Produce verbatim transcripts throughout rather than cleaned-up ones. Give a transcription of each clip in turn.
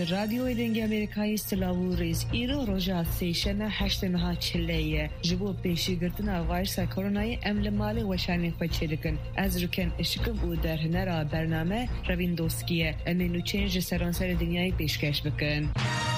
رادیو دنگ امریکایی سلاو ریز ایرو روژا سیشن هشت ماه چلیه جبو پیشی گرتنا وایرس کرونای امل مال وشانی خوچه دکن از رکن اشکم او در هنرا برنامه روین دوستگیه امینو چنج سرانسر دنیای پیشکش بکن.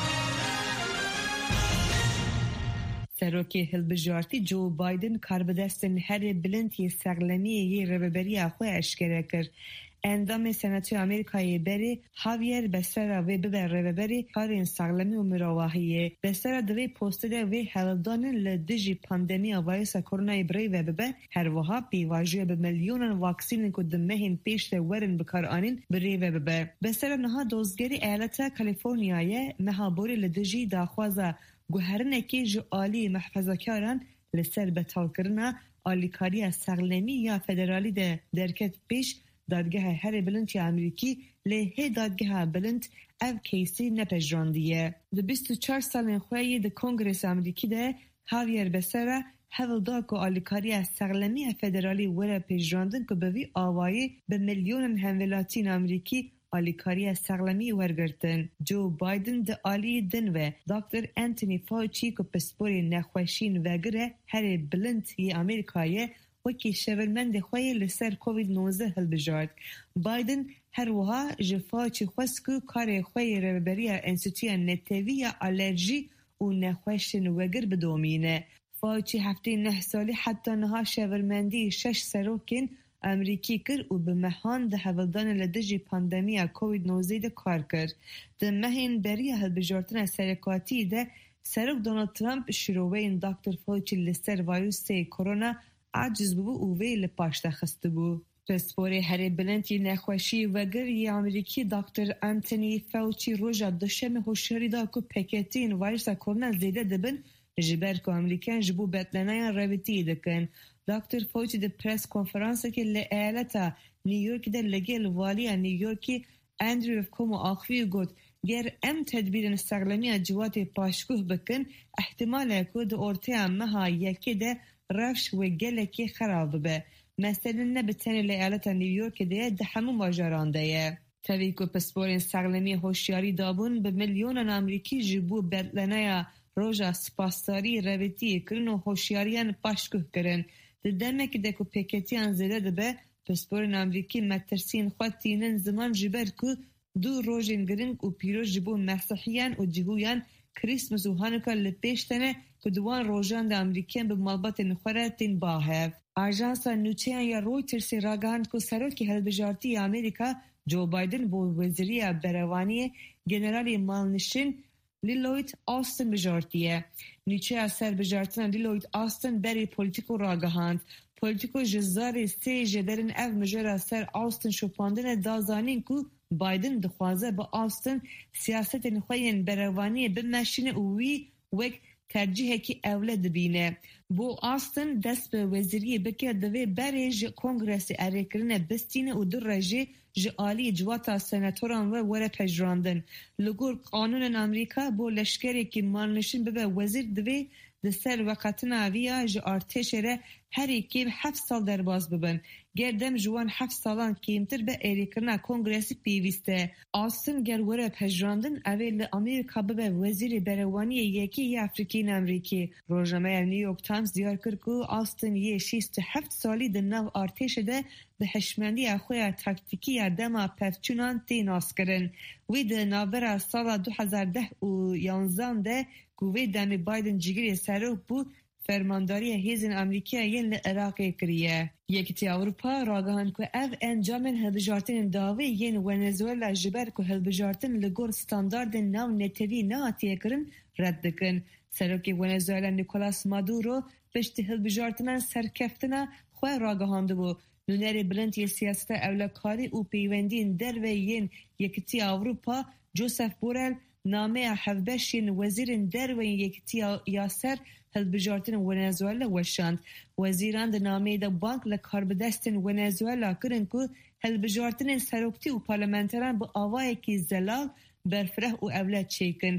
سروکی هلبجارتی جو بایدن کاربدستن هر بلندی سرلمی یه رببری آخوی اشکره کرد. اندام سناتوی آمریکایی بری هاویر بسر و ببر رببری کارین سرلمی و مراواهیه بسر دوی پوسته و هلدانن لدجی پاندمی ویروس کرونا بری و ببر هر وها بیواجه به میلیون واکسین که دمهین پیش ورن بکار آنین بری و ببر بسر نها دوزگری ایالت کالیفرنیای مهابوری لدجی داخوازه گوهرنکی جو آلی محفظه‌کاران لسر بتال کرنا آلیکاری سرلمی یا فدرالی ده درکت پیش دادگاه هر بلند امریکی له دادگاه بلند او کیسی نپجراندیه. ده بیست و چهار سال خویی ده کنگرس امریکی ده هاویر بسره هول دا که آلیکاری سرلمی فدرالی وره پجراندن که بوی آوایی به میلیون همولاتین امریکی آلیکاری سرلمی ورگرتن. جو بایدن ده آلی دنوه دکتر انتونی فاوچی که پسپوری نخوشین وگره هر بلند ی امریکایه وکی شورمند خوی لسر کووید نوزده هل بجارد. بایدن هر وها جفا چی خواسکو کار خوی رببری انستیتوی نتوی یا آلرژی و نخوشن وگر بدومینه. فاوچی هفته نه سالی حتی نها شورمندی شش سروکین امریکی کرد و به مهان ده هولدان لدجی پاندمی کووید نوزده کار کرد. ده مهین بری هل بجارتن سرکاتی ده سروک دونالد ترامپ شروعین دکتر فاوچی لسر ویروس کرونا عجز بو او ویل پاشته خسته بو. پسپوری هر بلندی نخوشی وگری امریکی دکتر انتونی فاوچی روژا دوشم هوشیاری دا که پکتین ویروس کرونا زیده دبن جبر که امریکان جبو بطلنای رویتی دکن. دکتر فاوچی ده پرس کنفرانس که لعالتا نیویورک ده لگل والی نیویورکی اندریو کومو آخوی گود گر ام تدبیر سرلمی جوات پاشکوه بکن احتمال که ده ارته مها یکی ده رفش و گلکی خراب به مثلا نبتنی لعالت نیویورک ده ده همون واجرانده توی که پسپورین سرلمی هوشیاری دابون به میلیون امریکی جبو بدلنای روژا سپاسداری رویتی کرن و هوشیاریان پاشکوه کرن ده دمک ده که پیکتیان زده ده به پسپورین امریکی مترسین خود تینن زمان جبر که دو روژین گرنگ و پیروز جبو مسیحیان و جهویان کریسمس و هانوکا لپیشتنه که دوان روژان ده امریکیان به مالبات نخوره تین باهف. آژانسا نوچهان یا رویترسی راگهاند که سروکی هلبجارتی امریکا جو بایدن با وزیری بروانی گنرالی مالنشین لیلویت آستن بجارتیه. نیچه از سر بجارتن لیلویت آستن بری پولیتیکو راگهاند. پولیتیکو جزاری سی جدرن او مجرد سر آستن شپاندن دازانین که بایدن دخوازه با آستن سیاست نخواهین بروانی بمشین اوی وک ترجیح که اولاد بینه. بو آستن دست به وزیری بکر دوی برج کنگرس اریکرن بستینه و در رجه جعالی جواتا سناتوران و وره پجراندن. لگور قانون امریکا بو لشکری که مالنشین ببه وزیر دوی دسر وقتنا ویا جو ارتش ره هر یکی هفت سال در باز ببن. گردم جوان هفت سالان کمتر به اریکرنا کنگرسی پیوسته. آستن گروره پجراندن اول امریکا ببه وزیر بروانی یکی افریقی امریکی. روزنامه نیویورک تایمز دیار کرد که آستن یه شصت و هفت سالی در نو ارتش ده به حشمندی اخوی تاکتیکی دما پفچونان تیناس کردن. وی در نوبر سال دو هزار و ده و یازده ده گوی دمی بایدن جگری سرو بود فرمانداری هیزن امریکا ین عراقی کریه. یکتی اروپا راگهان که او انجامن هلبجارتن داوی ین ونزوئلا جبر که هلبجارتن لگور ستاندارد نو نتوی ناتیه کرن رد کن. سروکی ونزوئلا نیکولاس مادورو پشت هلبجارتن سرکفتنا خواه راگهانده بو. نونر بلندی سیاست اولکاری و پیوندین در و ین یکتی اروپا جوزف بورل نامه حفبشین وزیرین در و یکتی یاسر هلبجارتن ونزوئلا وشاند. وزیران ده نامه ده بانک لکاربدستن ونزوئلا کرن که هلبجارتن سروکتی و پارلمانتران با آوای که زلال برفره و اولاد چیکن.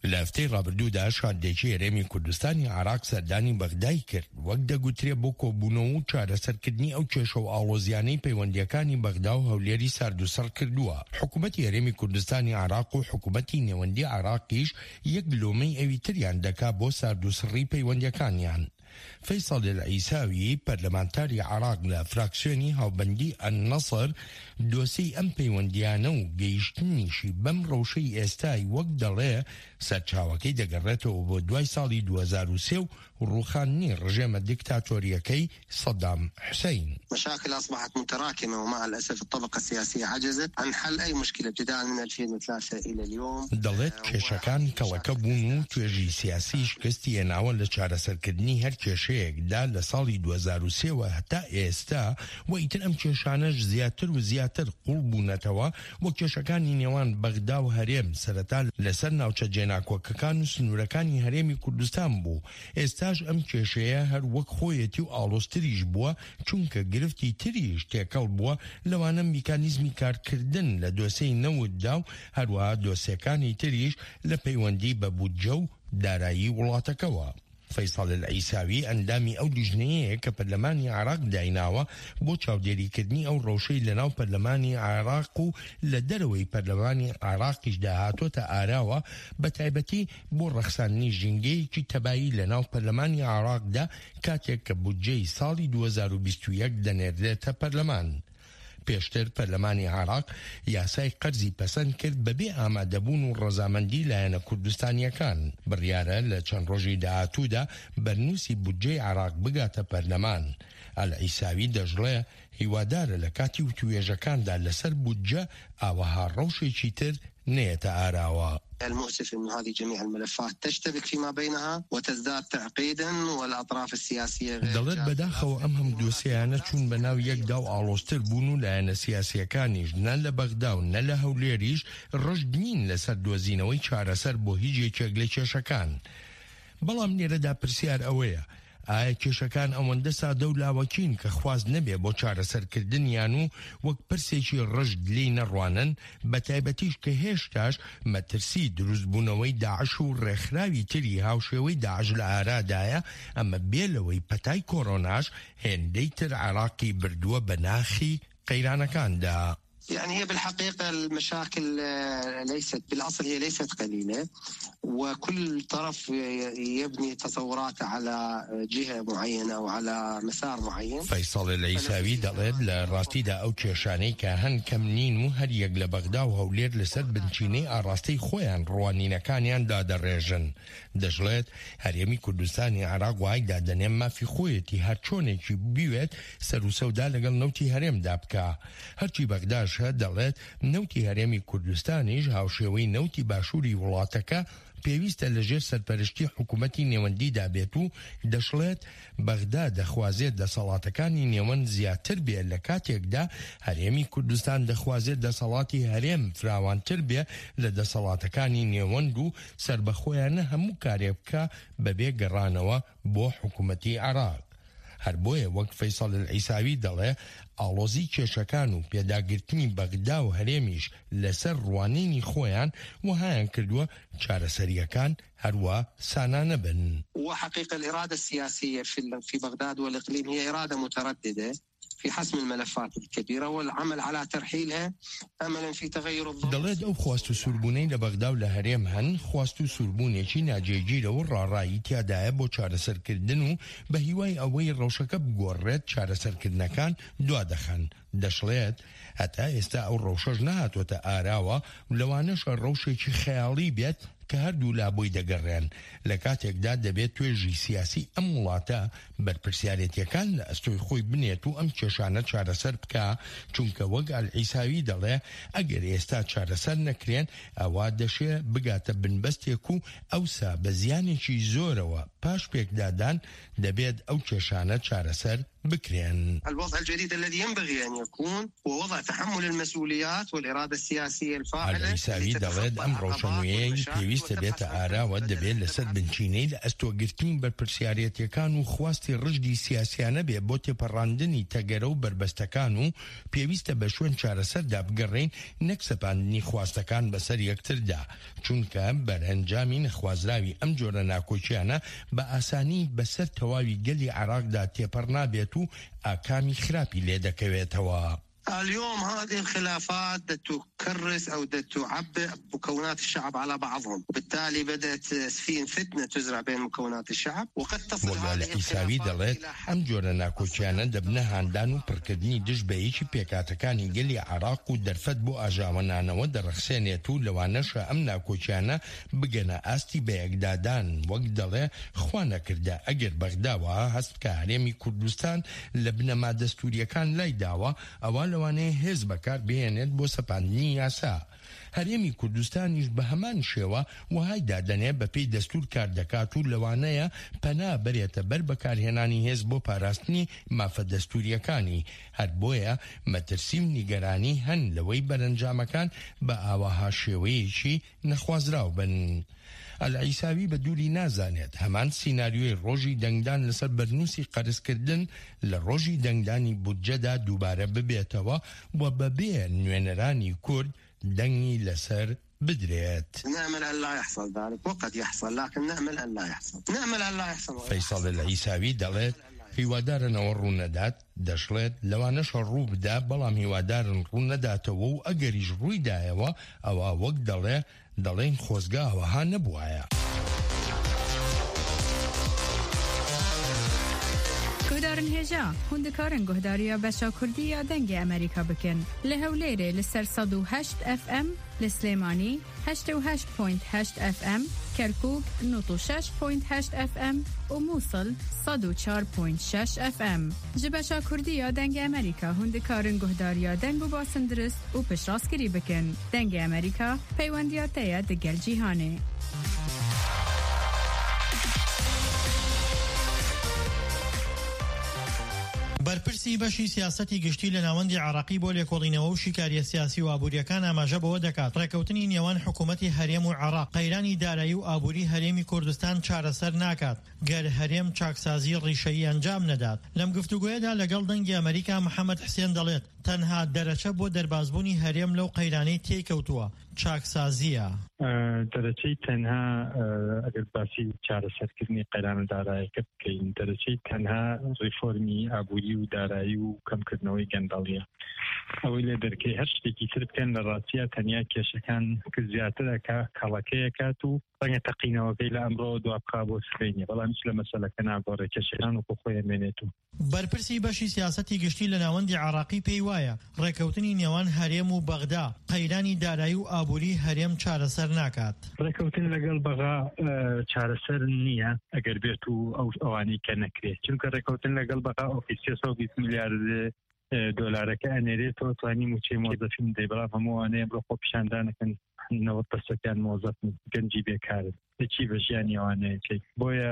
لە هەفتەی ڕابردوودا شاردێکی هەرێمی کوردستانی عێراق سەردانی بەغدای کرد وەک دەگوترێ بۆ کۆبوونەوە و چارەسەرکردنی ئەو کێشە و ئاڵۆزیانەی پەیوەندیەکانی بەغدا و هەولێری ساردوسەر کردووە. حکوومەتی هەرێمی کوردستانی عێراق و حکوومەتی نێوەندی عێراقیش یەک لۆمەی ئەوی تریان دەکا بۆ ساردوسڕی پەیوەندیەکانیان. فەیسەڵ العیساوی پەرلەمانتاری عێراق لە فراکسیۆنی هاوبەندی النەسر دۆسەی ئەم پەیوەندیانە و گەیشتنیشی بەم ڕەوشەی ئێستای وەک دەڵێ سەرچاوەکەی دەگەڕێتەوە بۆ دوای ساڵی دوو هەزار و سێ و ڕوخاندنی ڕژێمە دیکتاتۆریەکەی سەدام حوسەین. مشاكل أصبحت متراكمة ومع الأسف الطبقة السياسية عجزت عن حل أي مشكلة ابتداء من ألفين وثلاثة إلى اليوم. دەڵێت کێشەکان کەڵەکە بوون و توێژی سیاسی شکستی هێناوە لە چارەسەرکردنی هەر کێشەیەکدا لە ساڵی دوو هەزار و سێ و هەتا ئێستا و ئیتر ئەم کێشانەش زیاتر و زیاتر قوڵ بوونەتەوە وە کێشەکانی نێوان بەغدا و هەرێم سەرەتا لەسەر ناوچە جێناکۆکەکان و سنوورەکانی هەرێمی کوردستان بوو. ئێستاش ئەم کێشەیە هەر وەک خۆیەتی و ئاڵۆستریش بووە چونکە گرفتی تریش تێکەڵ بووە لەوانە میکانیزمی کارکردن لە دۆسەی نەوتدا و هەروەها دۆسیەکانی تریش لە پەیوەندی بە بودجە و دارایی وڵاتەکەوە. فەیسەڵ العیساوی ئەندامی ئەو لیژنەیەیە کە پەرلەمانی عێراق دایناوە بۆ چاودێریکردنی ئەو ڕەوشەی لەناو پەرلەمانی عێراق و لە دەرەوەی پەرلەمانی عێراقیش داهاتۆتە ئاراوە بە تایبەتی بۆ ڕەخساندنی ژینگەیەکی تەبایی لەناو پەرلەمانی عێراقدا کاتێک کە بودجەی ساڵی دوو هەزار و بیست و یەک دەنێردرێتە پەرلەمان. پێشتر پەرلەمانی عێراق یاسای قەرزی پەسەند کرد بەبێ ئامادەبوون و ڕەزامەندی لایەنە کوردستانیەکان. بڕیارە لە چەند ڕۆژی داهاتوودا بەرنووسی بودجەی عێراق بگاتە پەرلەمان. العیساوی دەژڵێ هیوادارە لە کاتی وتوێژەکاندا لەسەر بودجە ئاوەها ڕەوشێکی تر نێتە ئاراوە. المؤسف أن هذه جميع الملفات تشتبك فيما بينها وتزداد تعقيدا والأطراف السياسية غير دەڵێت بەداخەوە ئەم هەم دۆسیانە چوون بەناو یەکدا و ئاڵۆزتر بوون و لایەنە سیاسیەکانیش نە لە بەغدا و نە لە هەولێریش ڕژد نین لەسەر دۆزینەوەی چارەسەر بۆ هیچ یەکێک لە کێشەکان. بەڵام لێرەدا پرسیار ئەوەیە ئایا کێشەکان ئەوەندە سادە و لاوەکین کە خواست نەبێ بۆ چارەسەرکردنیان و وەک پرسێکی ڕژد لێی نەڕوانن بە تایبەتیش کە هێشتاش مەترسی دروستبوونەوەی داعش و ڕێکخراوی تری هاوشێوەی داعش لە ئارادایە ئەمە بێلەوەی پەتای کۆڕۆناش هێندەی تر عێراقی بردووە بە ناخی قەیرانەکاندا. يعني هي بالحقيقة المشاكل ليست بالأصل هي ليست قليلة وكل طرف يبني تصوراته على جهة معينة وعلى مسار معين. فەیسەڵ العیساوی دەڵێت لە ڕاستیدا ئەو کێشانەی کە هەن کەم نین و هەر یەک لە بەغدا و هەولێر لەسەر بنچینەی ئاڕاستەی خۆیان ڕوانینەکانیان دادەڕێژن. دەژڵێت هەرێمی کوردستانی عێراق وای دادەنێ مافی خۆیەتی هەر چۆنێکی بیوێت سەر و سەودا لەگەڵ نەوتی هەرێمدا بکە. هەرچی بەغداش دەڵێت نەوتی هەرێمی کوردستانیش هاوشێوەی نەوتی باشووری وڵاتەکە پێویستە لەژێر سەرپەرشتی حکوومەتی نێوەندیدا بێت و دەشڵێت بەغدا دەخوازێت دەسەڵاتەکانی نێوەند زیاتر بێت لە کاتێکدا هەرێمی کوردستان دەخوازێت دەسەڵاتی هەرێم فراوانتر بێ لە دەسەڵاتەکانی نێوەند و سربەخۆیانە هەموو کارێک بکە بەبێ گەڕانەوە بۆ حکوومەتی عێراق. هەر بۆیە وەک فەیسەڵ العیساوی دەڵێ ئاڵۆزی کێشەکان و پێداگرتنی بەغدا و هەرێمیش لەسەر ڕوانینی خۆیان وهایان کردووە چارەسەریەکان هەروە سانانە بن. وحقيقة الإرادة السياسية في في بغداد والإقليم هي إرادة مترددة في حسم الملفات الكبيرة والعمل على ترحيلها أملا في تغير الظروف. دەڵێت ئەو خواست و سوربوونەی لە بەغدا و لە هەرێم هەن خواست و سوربوونێکی ناجێگیرە و ڕاڕایی تیادایە بۆ چارەسەرکردن و بە هیوای ئەوەی ڕەوشەکە بگۆڕێت چارەسەرکردنەکان دوا دەخەن. دەشڵێت هەتا ئێستا ئەو ڕەوشەش نەهاتوۆتە ئاراوە لەوانەشە ڕەوشێکی خەیاڵی بێت کە هەردوو لابۆی دەگەڕێن لە کاتێکدا دەبێت توێژی سیاسی ئەم وڵاتە بەرپرسیارەتیەکان لە ئەستۆی خۆی بنێت و ئەم کێشانە چارەسەر بکە چونکە وەک العیساوی دەڵێ ئەگەر ئێستا چارەسەر نەکرێن ئەوا دەشێ بگاتە بنبەستێک و ئەوسا بە زیانێکی زۆرەوە پاش پێکدادان دەبێت ئەو کێشانە چارەسەر بكرين. الوضع الجديد الذي ينبغي أن يكون هو وضع تحمل المسؤوليات والإرادة السياسية الفاعلة. العیساوی دەڵێت ئەم ڕۆژنوێی پێویستە بێتە ئاراوە دەبێت لەسەر بنچینەی لە ئەستۆگرتنی بەرپرسیارەتیەکان و خواستی ڕژدی سیاسیانە بێ بۆ تێپەڕاندنی تەگەرە و بربەستەکان و پێویستە بە شوێن چارەسەردا بگەڕێن نەک سەپاندنی خواستەکان بەسەر یەکتردا، چونکە بەرئەنجامی نەخوازراوی ئەم جۆرە ناکۆچیانە بە ئاسانی بەسەر تەواوی گەلی عێراقدا تێپەڕ نابێت و ئاکامی خراپی لێ دەکەوێتەوە. اليوم هذه الخلافات تكرس أو تعبئ مكونات الشعب على بعضهم، وبالتالي بدأت في فتنة تزرع بين مكونات الشعب وقد تصل هذه الخلافات إلى أم جورنا كوچيانا دبنها عندانو بركدني دش بيشي بيكاتكاني قلي عراق ودرفت بو أجاونانا ودرخسانيتو لوانشا أمنا كوچيانا بقنا آستي بيقدادان وقدله خوانا كردا أجر بغداوا هست كهريمي كردستان لبنا ما دستوريا كان لاي داوا أولا وانه هزب کار بینید بو سپاندنی یاسا. هەرێمی کوردستانیش بە هەمان شێوە وهای دادەنێ بەپێی دەستور کار دەکات و لەوانەیە پەنا بەرێتە بەر بەکارهێنانی هێز بۆ پاراستنی مافە دەستوریەکانی. هەر بۆیە مەترسی و نیگەرانی هەن لەوەی بەرەنجامەکان بە ئاواها شێوەیەکی نەخوازراو بن. العیساوی بە دووری نازانێت هەمان سیناریۆی ڕۆژی دەنگدان لەسەر بەرنووسی قەرزکردن لە ڕۆژی دەنگدانی بودجەدا دووبارە ببێتەوە و بەبێ نوێنەرانی کورد دەنگی لەسەر بدرێت. نأمل أن لا يحصل ذلك وقد يحصل لكن نأمل أن لا يحصل. نأمل أن لا يحصل. فەیساڵ العیساوی دەڵێت هیوادارنەوە ڕوونەدات، دەشڵێت لەوانەشە ڕوو بدا بەڵام هیوادارن ڕوونەداتەوە و ئەگەریش ڕوویدایەوە ئەوە وەک دەڵێ دەڵێن خۆزگاوەها نەبووایە. گهدارن هێژا هوندکارن گهداریە بەشا کوردیە دەنگی ئەمریکا بکەن لە هەولێرێ لەسەر سەد و هەشت ئەف ئەم، لە سلێمانی هەشتە و هەشت پۆینت هەشت ئەف ئەم، کەرکووک نۆت و شەش پۆینت هەشت ئەف ئەم و مووسڵ سەد و چوار پۆینت شەش ئەف ئەم. ji بەشا کوردیە دەنگی ئەمریکا هوندکارن گهداریە دەنگ و باسن درست و پشتڕاستگیری بکەن. دەنگی ئەمریکا پەیوەندیاتەیە دەگەل جیهانێ. بەرپرسی بەشی سیاسەتی گشتی لە ناوەندی عراقی بۆ لێکۆڵینەوە و شیکاریە سیاسی و ئابوووریەکان ئاماژە بەوە دەکات ڕێکەوتنی نێوان حکوومەتی هەرێم و عراق قەیرانی دارایی و ئابووری هەرێمی کوردستان چارەسەر ناکات گەر هەرێم چاکسازی ڕیشەیی ئەنجام نەدات. لەم گفتوگویەدا لەگەڵ دەنگی ئەمریکا محەممەد حسێن دەڵێت تەنها دەرەچە بۆ دەربازبوونی هەرێم لەو قەیرانەی تێکەوتووە چاکسازیە. دەرەچەی تەنها ئەگەر باسی چارەسەرکردنی قەیرانە داراییەکە بکەین، دەرەچەی تەنها ڕیفۆرمی ئابووری و دارایی و کەمکردنەوەی گەندەڵیە. ئەوەی لێ دەرکەی هەر شتێکی تر بکەن لە ڕاستیە تەنیا کێشەکان کە زیاترەکە کەڵەکەیەکات و ڕەنگە تەقینەوەکەی لە ئەمڕۆ دوابقا بۆ سفرینیە، بەڵام هیچ لە مەسەلەکە ناگۆڕێ کێشەکان و خۆی ئەمێنێت. و بەرپرسی بەشی سیاسەتی گشتی لە ناوەندی عراقی پێی وایە ڕێکەوتنی نێوان هەرێم و بەغدا قەیرانی دارایی و ئابووری هەرێم چارەسەر ناکات. ڕێکەوتن لەگەڵ بەغا چارەسەر نییە ئەگەر بێت و ئەو ئەوانەی کە نەکرێت، چونکە ڕێکەوتن لەگەڵ بەغا ئۆفیسیە سەد و بیست میلیارد دۆلارەکە ئەنێرێتەوە توانی موچەی مۆزەفین دەی، بەڵام هەمووانەیە بڕۆ خۆ پیشاندانەکەن نەوەت پەرسەکان مۆزەفن گەنجی بێکارن هیچی بە ژیانی ئەوانەیەکەی. بۆیە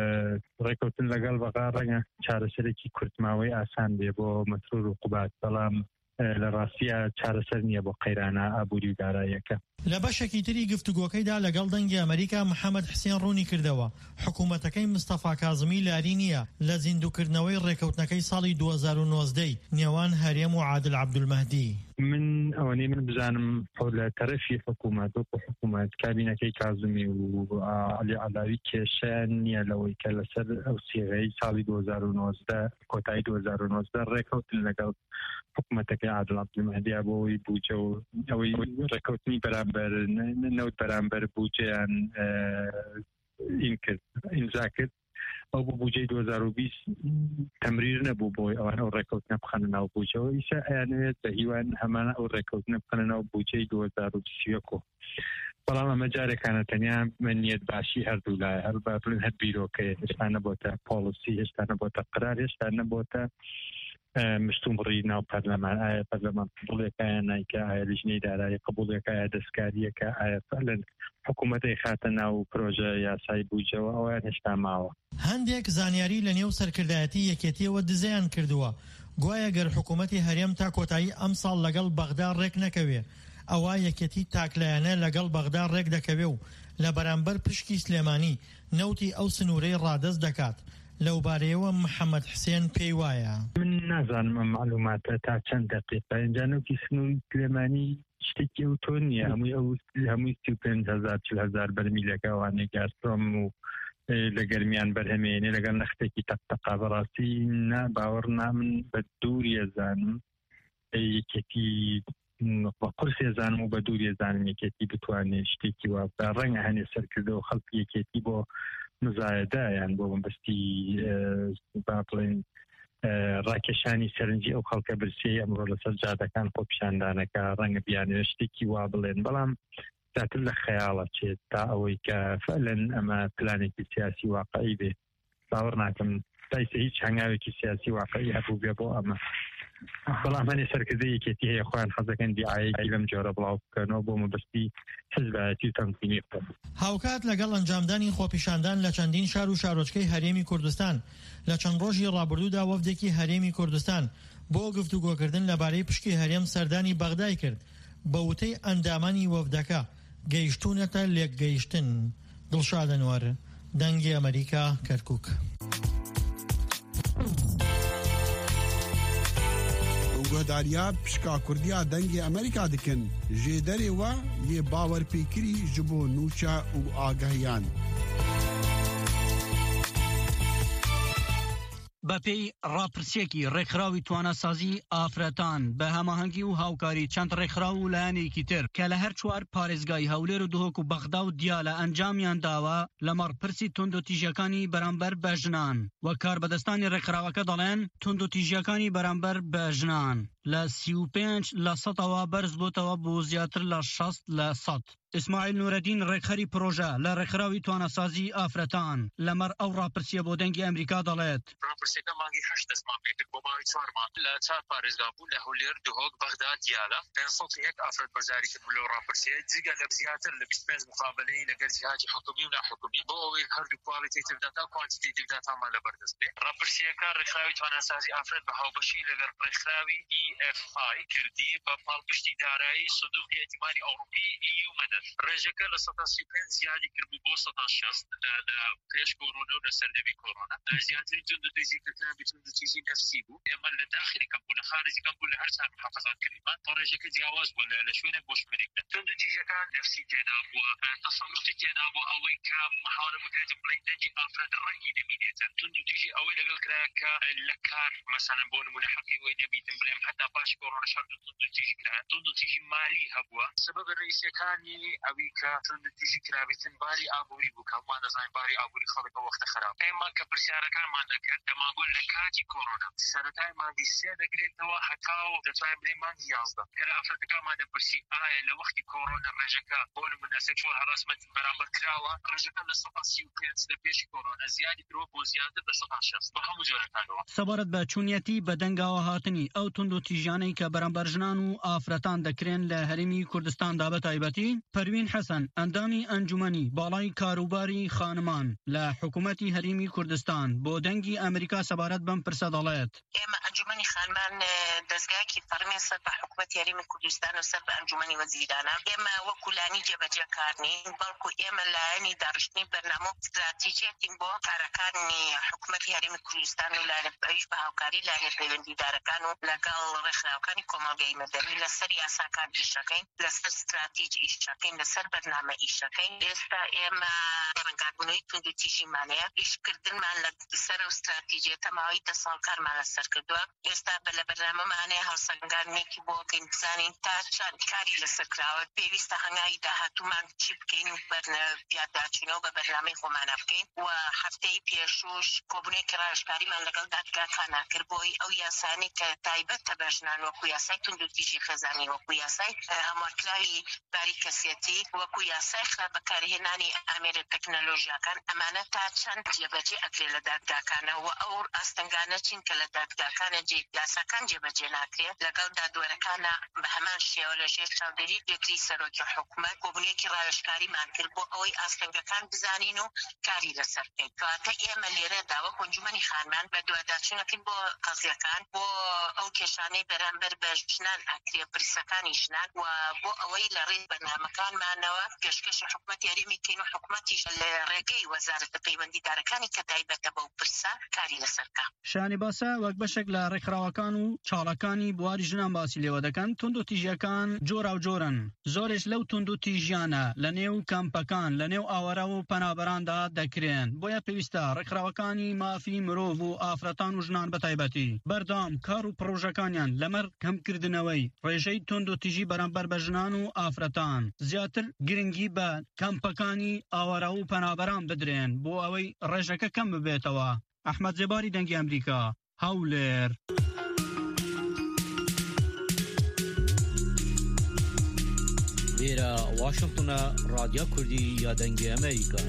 ڕێکەوتن لەگەڵ بەغا ڕەنگە چارەسەرێکی کورتماوەی ئاسان بێ بۆ مەترور و قوبات، بەڵام لە ڕاستیە چارەسەر نییە بۆ قەیرانە ئابووری و داراییەکە. لە بەشێکی تری گفتوگۆکەیدا لەگەڵ دەنگی ئەمریکا محەممەد حسێن ڕوونی کردەوە حکوومەتەکەی مستەفا کاظمی لاری نییە لە زیندوکردنەوەی ڕێکەوتنەکەی ساڵی دوو هەزار و نۆزدە نێوان هەرێم و عادل عەبدولمەهدی. من ئەوەنەی من بزانم لە تەرەفی حکوومەت وەکو حکوومەت کابینەکەی کاظمی و عەلی عەلاوی کێشەیان نییە لەوەی کە لەسەر ئەو سیغەی ساڵی دوو هەزار و نۆزدە کۆتایی دوو هەزار و نۆزدە ڕێکەوتن لەگەڵ حکوومەتەکەی عادل عەبدولمەهدی بۆەوەی بوجە و ئەوەی ڕێکەوتنی بەرامبەر نەوت بەرامبەر بوجەیان ئین کرد ئیمزا کرد. ئەو بۆ بوجەی دوو هەزار و بیست تەمریر نەبوو بۆی ئەوانە ئەو ڕێکەوتنە بخەنە ناو بوجەوە، ئیسا ئەیانوێت بە هیوان هەمانە ئەو ڕێکەوتنە بخەنە ناو بوجەی دوو هەزار و بیست و یەک. بەڵام ئەمە جارێکانە تەنیا منیەت باشی هەردوو لایە، هەر بابلن هەر بیرۆکەیە، هێشتا نەبۆتە پۆلیسی، هێشتا نەبۆتە قرار، هێشتا نەبۆتە مشتومڕی ناو پەرلەمان ئایا پەرلەمان قبوڵێکایە نایکە ئایا لیژنەی دارایی قبوڵێکایە دەستکاریەکە ئایا فعلەن حکوومەتی خاتە ناو پرۆژە یاسای بوجەوە ئەویان هێشتا ماوە. هەندێک زانیاری لە نێو سەرکردایەتی یەکێتیەوە دزیان کردووە گوایە گەر حکوومەتی هەرێم تا کۆتایی ئەم ساڵ لەگەڵ بەغدا ڕێک نەکەوێ ئەوە یەکێتی تاکلایەنە لەگەڵ بەغدا ڕێک دەکەوێ و لە بەرامبەر پشکی سلێمانی نەوتی ئەو سنوورەی ڕادەست دەکات. لەوبارەیەوە محەممەد حسێن پێی وایە من نازانم ئەم معلوماتە تا چەند دقیقە اینجا نەوتی سنووری سلێمانی شتێکی ئەو تۆ نییە هەمووی ئەو هەمووی سی و پێنج هەزار چل هەزار بەرمیلەکەوانەی گازپرۆم و لە گەرمیان بەرهەمێنێ لەگەڵ نەختێکی تەقتەقا بەڕاستی نا باوەڕ نامن بە دووری ئەزانم یەکێتی بە قورس ێزانم و بە دووری ێزانم یەکێتی بتوانێت شتێکی وا ڕەنگە هەنێ سەرکردەوە خەڵکی یەکێتی بۆ مزایەدا یان بۆ بەستی با بڵێن ڕاکێشانی سەرنجی ئەو خەڵکە برسی ئەمڕۆ لەسەر جادەکان خۆپیشاندانەکە ڕەنگە بیانێت شتێکی وا بڵێن بەڵام زیاتر لە خەیاڵە چێت تا ئەوەی کە فعلەن ئەمە پلانێکی سیاسی واقعی بێ باوەڕ ناکەم تایسە هیچ هەنگاوێکی سیاسی واقعی هەبوو بێ بۆ ئەمە بەڵام هەنێ سەرکردەی یەکێتی هەیە خۆیان حەزەکەن دیعایەکی لەم جۆرە بڵاو بکەنەوە بۆ مەبەستی حیزبایەتی و تەنظیمی بکەن. هاوکات لەگەڵ ئەنجامدانی خۆپیشاندان لە چەندین شار و شارۆچکەی هەرێمی کوردستان لە چەند ڕۆژی ڕابردوودا وەفدێکی هەرێمی کوردستان بۆ گفتوگۆکردن لەبارەی پشکی هەرێم سەردانی بەغدای کرد بە وتەی ئەندامانی وەفدەکە گەیشتونەتە لێک گەیشتن. دڵشاد ئەنوەر، دەنگی ئەمریکا، کەرکووک. گۆداریا پشکا کوردیا دەنگی ئەمریکا دکن ژێ دەرێوە یێ باوەرپێکری ji bo nûça û agahiyan. بەپێی ڕاپرسێکی ڕێکخراوی توانەسازی ئافرەتان بە هەماهەنگی و هاوکاری چەند ڕێکخراو و لایەنێکی تر کە لە هەر چوار پارێزگای هەولێر و دهۆک و بەغدا و دیالە ئەنجامیان داوە لەمەڕ پرسی تند و تیژەکانی بەرامبەر بە ژنان و کاربەدەستانی ڕێکخراوەکە دەڵێن تند و تیژەکانی بەرامبەر بە ژنان لە سی و پێنج لە سەدەوە بەرز بۆتەوە بۆ زیاتر لە شەست لە سەد. ئیسماعیل نورەدین ڕێکخەری پرۆژە لە ڕێکخراوی توانەسازی ئافرەتان لەمەڕ ئەو ڕاپرسیە بۆ دەنگی ئەمریکا دەڵێت ڕاپرسیەکە مانگی هەشت دەستمان پێکرد بۆ ماوەی چوار مانگ لە چوار پارێزگا بوو لە هەولێر، دهۆک، بەغدا، دیالە پێنج سەد و یەک ئافرەت بەرزاری کردبوو لەو ڕاپرسیە جگە لە زیاتر لە بیست و پێنج مقابلەی لەگەڵ جیهادی حکومی و ناحکومی بۆ ئەوەی هەردوو کوالیتیتیڤ داتا کوانتیتیڤ داتامان لەبەردەست بێ. ڕاپرسیەکە ڕێکخراوی توانەسازی ئافرەت بە هاوبەشی لەگەڵ ڕێکخراوی ئی ئێف ئای کردی بە پاڵپشتی دارایی سندوقی ئەتیمانی ئەوروپی ئی و مەدەد. ڕێژەکە لە سەد و سی و پێنج زیادی کردبوو بۆ سەد و شەست لە پێش کۆرۆنا و لە سەردەمی کۆرۆنا. زیاترین تند و تیژی کەکرابی تند و تیژی نەفسی بوو. ئێمە لە داخلی کەم بوو لە خارجی کەم بوو لە هەر چند محافەزات کردمان تا ڕێژەکە جیاواز بوو لە شوێنێک بۆ شوێنێک. تند و تیژەکان نەفسی تێدا بووە، تەسەڵوتی تێدا بوو ئەوەی کە محاولە بکرێتن بڵێن دەنگی ئافرەت ڕەئی نەمینێتن. تند و تیژی ئەوەی لەگەڵ کرایە کە لە کار مەسەلەن بۆ نمونە حەقی وەی نەبیتن بڵێم هەتا باش کۆرۆنا شەر تند و تیژی کرایە. تند و تیژی مالی هەبووە. سبب ڕئیسیەکانی ئەوەی کە تند و تیژی کرابێتن باری ئابووری بوو کە هەمووان دەزانین باری ئابووری خەڵک بە وەختە خراپ. ئێمە کە پرسیارەکانمان دەکرد دەمانگوت لە کاتی کۆرۆنا سەرەتای مانگی سێ دەگرێتەوە هەتاو دەتوانین بڵێن مانگی یازدە کە لە ئافرەتەکانمان دەپرسی ئایا لە وەختی کۆرۆنا ڕێژەکە بۆ نمونە سێکشوەل هەراسمەنت بەرامبەر کراوە. ڕێژەکە لە سەد و سی و پێنج لە پێشی کۆرۆنا زیادی درۆ بۆ زیاتر لە سەد و شەست بە هەموو جۆرەکانەوە. سەبارەت بە چوونەتی بە دەنگاوە هاتنی ئەو تند و تیژانەی کە بەرامبەر ژنان و ئافرەتان دەکرێن لە هەرێمی کوردستاندا بە تایبەتی پەروین حەسەن ئەندامی ئەنجومەنی باڵای کاروباری خانمان لە حکوومەتی هەرێمی کوردستان بۆ دەنگی ئەمریکا سەبارەت بەم پرسە دەڵێت. ئێمە ئەنجومەنی خانمان دەستگایەکی فەرمی سەر بە حکوومەتی هەرێمی کوردستان و سەر بە ئەنجومەنی وەزیرانە ئێمە وەکولانی جێبەجێ کارنین بەڵکو ئێمە لایەنی داڕشتنی بەرنامە و استراتیژیەتین بۆ کارەکانی حکوومەتی هەرێمی کوردستان و لایەنەپەیوەش بە هاوکاری لایەنە پەیوەندیدارەکان و لەگەڵ ڕێکخراوەکانی کۆمەڵگەی مەدەنی لەسەر یاساکان ئیشەکەین، لەسەر استراتیژی ئیشەکەین، لەسەر بەرنامە ئیشەکەین. ئێستا ئێمە ڕەنگاربوونەوەی تند و تیژیمانەیە ئیشکردنمان لەسەر و استراتیژیە تەماوی دە ساڵ کارمان لەسەر کردووە. ئێستا بە لە بەرنامەمانەیە هەڵسەنگاندنێکی بۆ بکەین بزانین تا چەند کاری لەسەر کراوە پێویستە هەنگاوی داهاتوومان چی بکەین و پیاداچوونەوە بە بەرنامەی خۆمانە بکەین. و هەفتەی پێشوش کۆبوونێکی ڕاهێژکاریمان لەگەڵ دادگاکانە کرد بۆی ئەو یاسانی کە تایبەتە بە ژنان وەکو یاسای تند و تیژی خێزان زانی وەکو یاسای هەموارکراوی باریکەسیەتی وەکو یاسای خراپەکاریهێنانی ئامێرە تەکنەلۆژیاکان ئەمانە تا چەند جێبەجێ ئەکرێ لە دادگاکانەوە ئەو ئاستەنگانە چین کە لە دادگاکانە یاساکان جێبەجێ ناکرێت لەگەڵ دادوەرەکانە بە هەمان شێوە لە ژێر چاودێری دەگری سەرۆکی حکوومەت بۆبوونێکی ڕاوێژکاریمان کرد بۆ ئەوەی ئاستەنگەکان بزانین و کاری لەسەر بکەین. کەواتە ئێمە لێرەدا وەکو ئەنجومەنی خانمان بە دوواداچوونەکەین بۆ قەزیەکان بۆ ئەو کێشانەی بەرامبەر بە ژنان ئاکرێ پرسەکانی ژنان و بۆ ئەوەی لە ڕێی بەرنامەکانمانەوە پێشکەشی حکوومەت یاریمی کەین و حکوومەتیش لە ڕێگەی وەزارەتە پەیوەندیدارەکانی کە تایبەتە بەو پرسە کاری لەسەر بکات. شانی باسە وەک بەشێک لە ڕێکخراوەکان و چاڵەکانی بواری ژنان باسی لێوە دەکەن. تونند و تیژیەکان جۆرا و جۆرن. زۆرش لەو تونند و تیژیانە لە نێو کەمپەکان لە نێو ئاوەرە و پەنابەراندا دەکرێن. بۆیە پێویستە ڕێکخراوەکانی مافی مرۆڤ و ئافرەتان و ژنان بەتایبەتی بەردەوام کار و پرۆژەکانیان لەمەر کەمکردنەوەی ڕێژەی تونند و تیژی بەرامبەر بە ژنان و ئافرەتان زیاتر گرنگی بە کەمپەکانی ئاوەرە و پەنابەران بدرێن بۆ ئەوەی ڕێژەکە کەم ببێتەوە. ئەحمەد جێباری دەنگی ئەمریکا، هەولێر. لێرە واشنگتنە رادیۆ کوردی یا دەنگی ئەمریکا.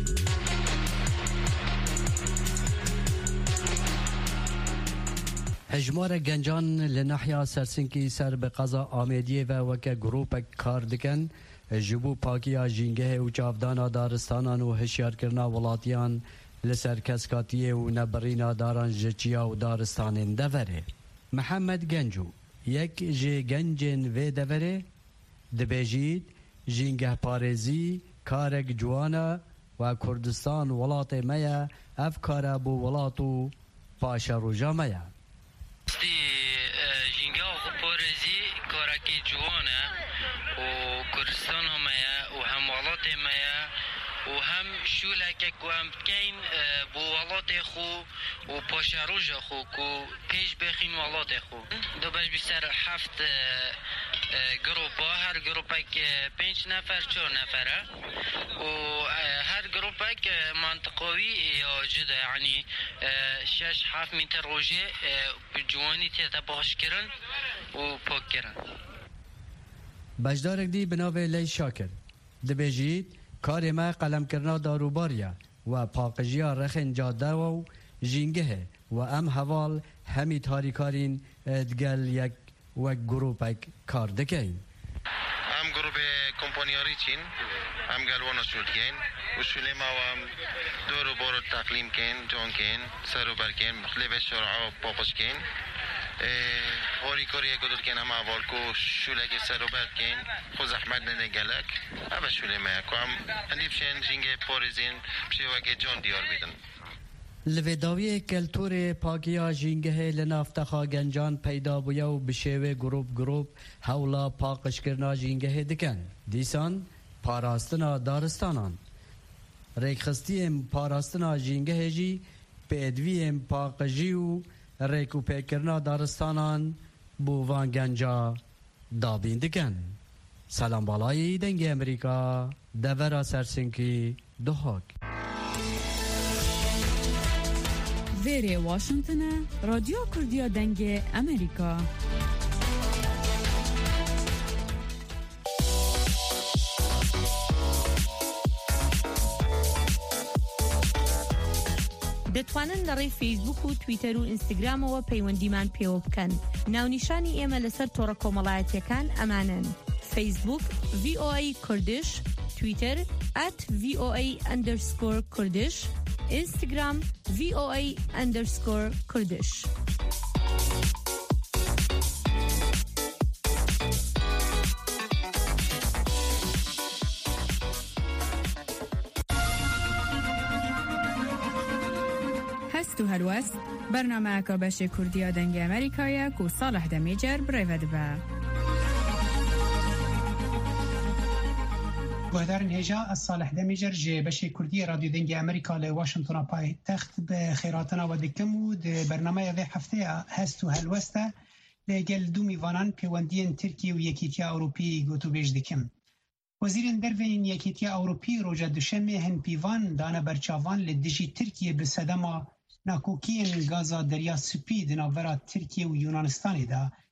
هجمار گنجان لنحیا سرسنکی سر به قضا آمیدیه و وکه گروپ کار دکن جبو پاکیا جینگه و چافدانا دارستانان و هشیار کرنا ولاتیان لسر کسکاتیه و نبرینا داران جچیا و دارستانین دوره. محمد گنجو یک جه گنجین و دوره دبیجید جینگه پارزی کارک جوانا و کردستان ولات میا افکار بو ولاتو پاشا روژا میا دی جینگه و پارزی کارکی جوانا و کردستان میا و هم ولات میا و هم شولک و هم بکین بو ولات خو و پاشا روژا خو کو پیش بخین ولات خو دو بش بیسر هفت گروپا هر گروپک پنج نفر چهار نفره و هر گروپک منطقوی یا جدا یعنی شش هفت متر روژه جوانی تیتا باش کرن و پاک کرن. بجدارک دی بناوه لی شاکر دبیجید کار ما قلم کرنا داروباریا و پاقجیا رخن جاده و جینگه و ام حوال همی تاریکارین ادگل یک و گروپک کار دکین. هم گروپ کمپانیاری چین هم گلوانا شد کن و شلی ما هم دور و بار تقلیم کن جان کن سر و بر کن مخلب شرعه و پاقش کن هوری کاری گذار کن هم اول کو شلک سر و بر کن خود زحمت ننگلک هم شلی ما هم هندیف شن جنگ پارزین بشه وقت جان دیار بیدن. لوداوی کلتور پاکیا جینگه لنافتخا گنجان پیدا بویا و بشوه گروپ گروپ حولا پاکش کرنا جینگه دکن دیسان پاراستنا دارستانان ریکخستیم پاراستنا جینگه جی پیدویم پاکجی و ریکو پیکرنا دارستانان بووان گنجا دابین دکن. سلام بالای دنگ امریکا دورا سرسنکی دوهاک ویره واشنگتن رادیو کردیا دنگ امریکا. دەتوانن لە ڕێی فیسبوک و تویتەر و ئینستاگرام و پەیوەندیمان پێوە بکەن. ناونیشانی ئێمە لەسەر تۆڕە کۆمەڵایەتیەکان ئەمانن: فیسبوک وی او ای کوردش، تویتر ات وی او ای اندرسکور کوردش، اینستاگرام وی او ای اندرسکور کوردش. هست و هلوست برنامه اکا بشه کردیا دنگ امریکایا کو صالح دمیجر بریود با گوهدارن هجا از صالح دمیجر جه بشه کردی رادیو دنگ امریکا لی واشنطن پای تخت به خیراتنا و دکم و ده برنامه یوی هفته هست و هلوسته لگل دو میوانان پیوندین ترکیه و یکیتیا اروپی گوتو بیش دکم. وزیرین دروین یکیتیا اروپی روژا دوشمه هن پیوان دانه برچاوان لدجی ترکیه به صدما ناکوکین گازا دریا سپید ناورا ترکیه و یونانستانی دا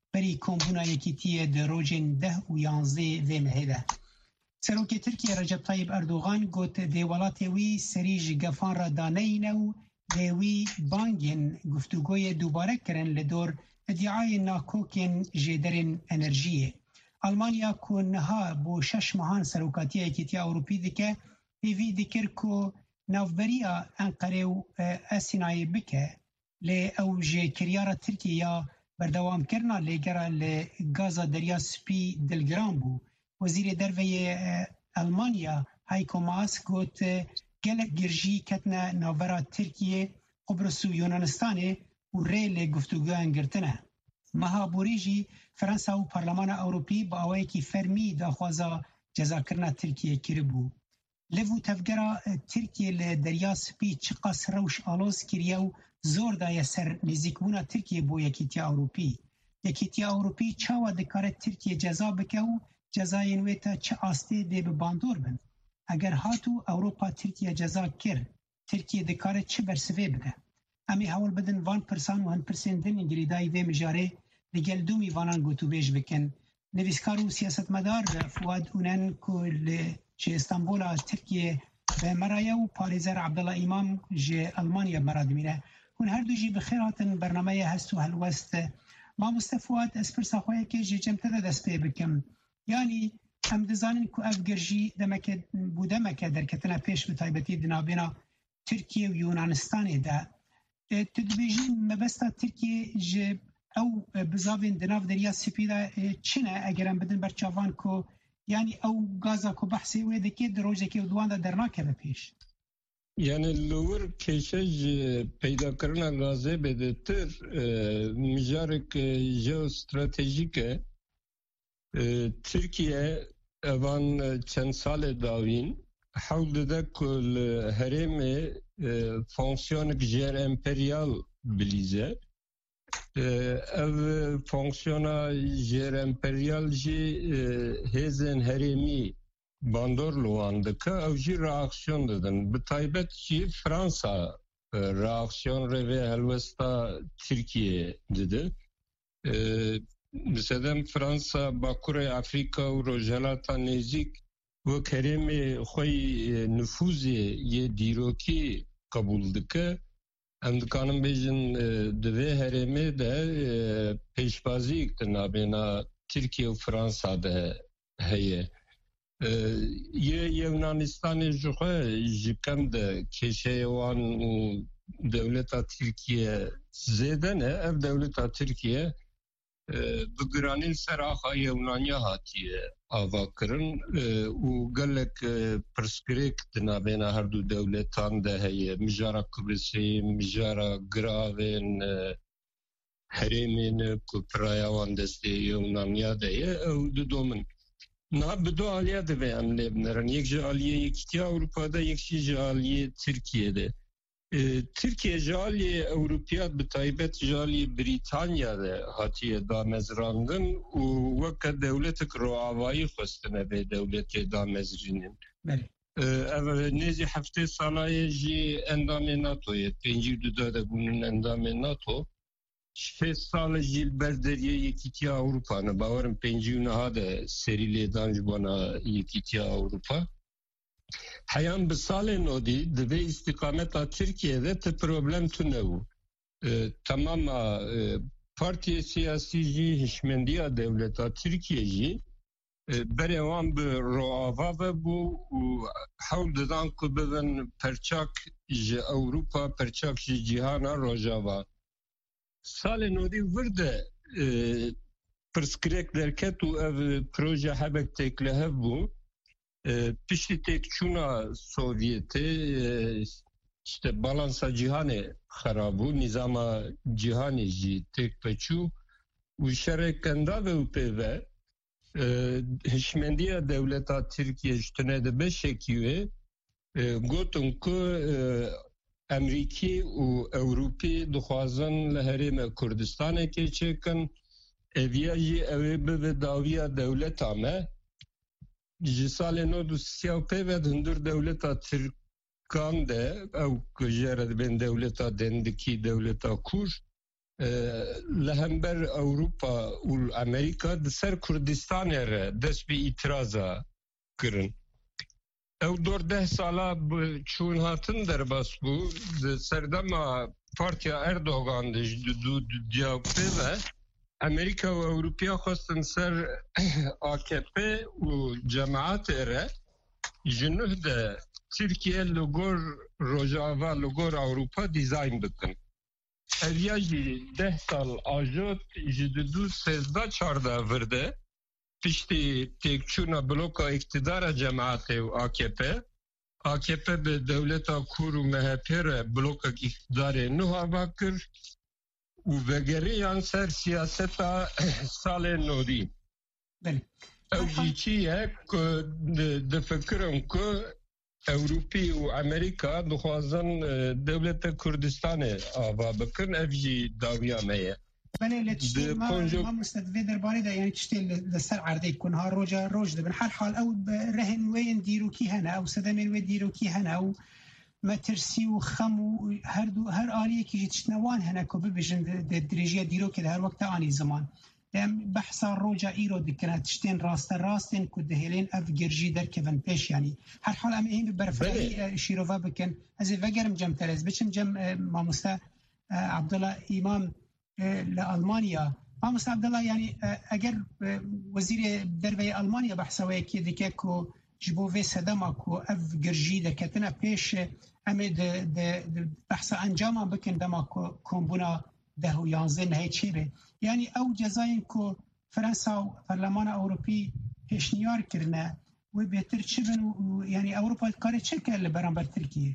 بری کۆمبوونا یەکیتیە di rojên deh û yanzdê vê mehê de. Serokê Tirkiye Recep Tayyip Erdogan got dê welatê wî serî ji gefan re daneyîne û dê wî bangên guftûgoyê dubare kirin li dor iddiayên nakokên jêderên enerjiyê. Almanya ku niha bo şeş mehan Serokatiya Yekîtiya Ewropî dike, pêvî dikir ku navberiya Enqerê û Esînayê bike, lê ew ji kiryara Tirkiye ya berdewamkirina lêgera li gaza Derya Spî dilgiran bû. Wezîrê Derveyê Almanya Heiko Maas got gelek girjî ketine navbera Tirkiye, Qobrus û Yunanistanê û rê lê guftûgoyan girtine. Meha borî jî Fransa û Parlemana Ewropî bi awayekî fermî daxwaza cezakirina Tirkiye kiribû. Liv û tevgera Tirkiye li Derya Spî çi qas rewş alos kiriye û zor daye ser nêzîkbûna Tirkiye bo Yekîtiya Ewropî. Yekîtiya Ewropî çawa dikare Tirkiye ceza bike û cezayên wê te çi astê dê bi bandor bin. Eger hatû Ewropa Tirkiye ceza kir, Tirkiye dikare çi bersivê bide. Em ê hewl bidin van pirsan û hin pirsên din Ingilîdayî vê mijarê li gel du mîvanan gotûbêj bikin. Nivîskar û siyasetmedar Fuad Unen ku li ji İstanbul'a Tirkiye ve meraya û parêzer Abdullah İmam ji Almanya meradimîne. Hûn her du jî bi xêr hatin bernameya hest û helwest. Mamoste Fuad, ez pirsa xwe yekê ji cem te de dest pê bikim. Yani em dizanin ku ev girjî demeke bû demeke derketina pêş bi taybetî di navbêna Tirkiye û Yunanistanê de. Tu dibêjî mebesta Tirkiye ji ew bizavên di nav Derya Spî de çi ne eger em bidin berçavan ku yani ew gaza ku behsê wê dike di rojekê û duan de dernakeve pêş. Yani lûr kêşe ji peydakirina gazê bêdêtir mijarek jeostratejîk e. Tirkiye evan çend salê dawîn hewl dide ku li herêmê fonksiyonek jêr emperyal bilîze. Ev fonksiyona jêr emperyal jî hêzên herêmî bandor li wan dike, ew jî reaksiyon didin. Bi taybet jî Fransa reaksiyon re vê helwesta Tirkiye dide. Sedem Fransa Bakurê Afrika û Rojhilata Nêzik wek herêmê xwe nüfuzê yê dîrokî qebûl dike. Em dikanin bêjin di vê herêmê de pêşbaziyek di navbêna Tirkiye û Fransa de heye. Yê Yunanistanê ji xwe ji kem de kêşeyê wan û dewleta Tirkiye zêde ne, ev dewleta Tirkiye bi giranîn ser axa Yunaniya hatiye avakirin û gelek pirsgirêk di navbêna her du dewletan de heye. Mijara Kıbrısê, mijara giravên herêmên ku piraya wan destê Yunaniya de ye, ew didomin. Na bi du aliya divê em lê binirin. Yek ji aliyê Yekîtiya Ewropa'da, yek jî ji aliyê Tirkiye'de. Tirkiye ji aliyê Ewropîya bi taybet ji aliyê Brîtanya'da hatiye damezrandin û weke dewletek roavayî xwestine vê dewletê damezrînin. Ev nêzî heftê salayê jî endamê NATO'ye pêncî du da de bûnin endamê NATO. Şê sal jî li ber deriyê Yekîtiya Ewropa ne bawerim pêncî û niha de serî lêdan ji bona Yekîtiya Ewropa. Heyan bi salên odî di vê îstîqameta Tirkiye'de ti problem tune bû. Tamama partiye siyasî jî hişmendiya dewleta Tirkiye jî berê wan bi roava vebû û hewl didan ku bibin perçak ji Ewropa, perçak ji cîhana rojava. Salên odî vir de pirsgirêk derket û ev proje hebek têklehev bû. Piştî têkçûna Sovyetê işte balansa cîhanê xerab bû, nîzama cîhanê jî têk peçû û şerek kendavê û pêve hişmendiya dewleta Tirkiye ji tune di beşekî wê gotin ku Emerîkî û Ewropî dixwazin li herêma Kurdistanê çêkin, eviya jî ew ê bibe dawiya dewleta me. Ji salê nod û sîya pêve hundir dewleta Tirkan de ew ku jê re dibên dewleta dendikî, dewleta Kûr لهمبر اوروپا و امریکا د سر کردستان ر دست به اعتراضا کرن او دور ده سالا چون هاتن در باس بو د سردم پارتیا اردوغان د دو دیاپه و امریکا و اوروپیا خواستن سر آکپ و جماعت ره جنوه ده ترکیه لگور روجاوا لگور اوروپا دیزاین بکن اویا جی ده سال آجوت جددو سزده چارده ورده پشتی تکچونا بلوکا اقتدار جماعت و آکپ آکپ به دولتا کور و مهپر بلوکا اقتدار نو هوا کر و وگری یان سر سیاستا سال نودی او جی چیه که دفکرم که اوروپی و امریکا دخوازن دولت کردستان آوا بکن اف جی داویانه بله لتشتي ما ما مستدفي درباري ده يعني تشتي للسر عردي يكون ها روجا روج ده بنحال حال او رهن وين ديرو كي هنا او سدمين وين ديرو كي هنا او ما ترسي وخم هر دو هر آلية كي تشتنوان هنا كو ببجن دريجية ديرو كده هر وقت آني زمان دم بحثا روجا ايرو دكنا تشتين راست راستين كو دهيلين اف جرجي در كفن بيش يعني هر حال ام ايم برفري شيروفا بكن ازي فقرم جم ترز بچم جم ما مستا عبد الله امام لألمانيا ما مستا عبد الله يعني اگر وزير دربي ألمانيا بحثا كي ديكو جبوفي سدماكو اف جرجي دكتنا بيش امي د بحثا انجاما بكن دماكو كومبونا دهو يانزن هي چيره يعني او جزاين كو فرنسا و برلمان اوروبي هشنيار كرنا و بهتر چبن يعني اوروبا كاري چكل برانبر تركيا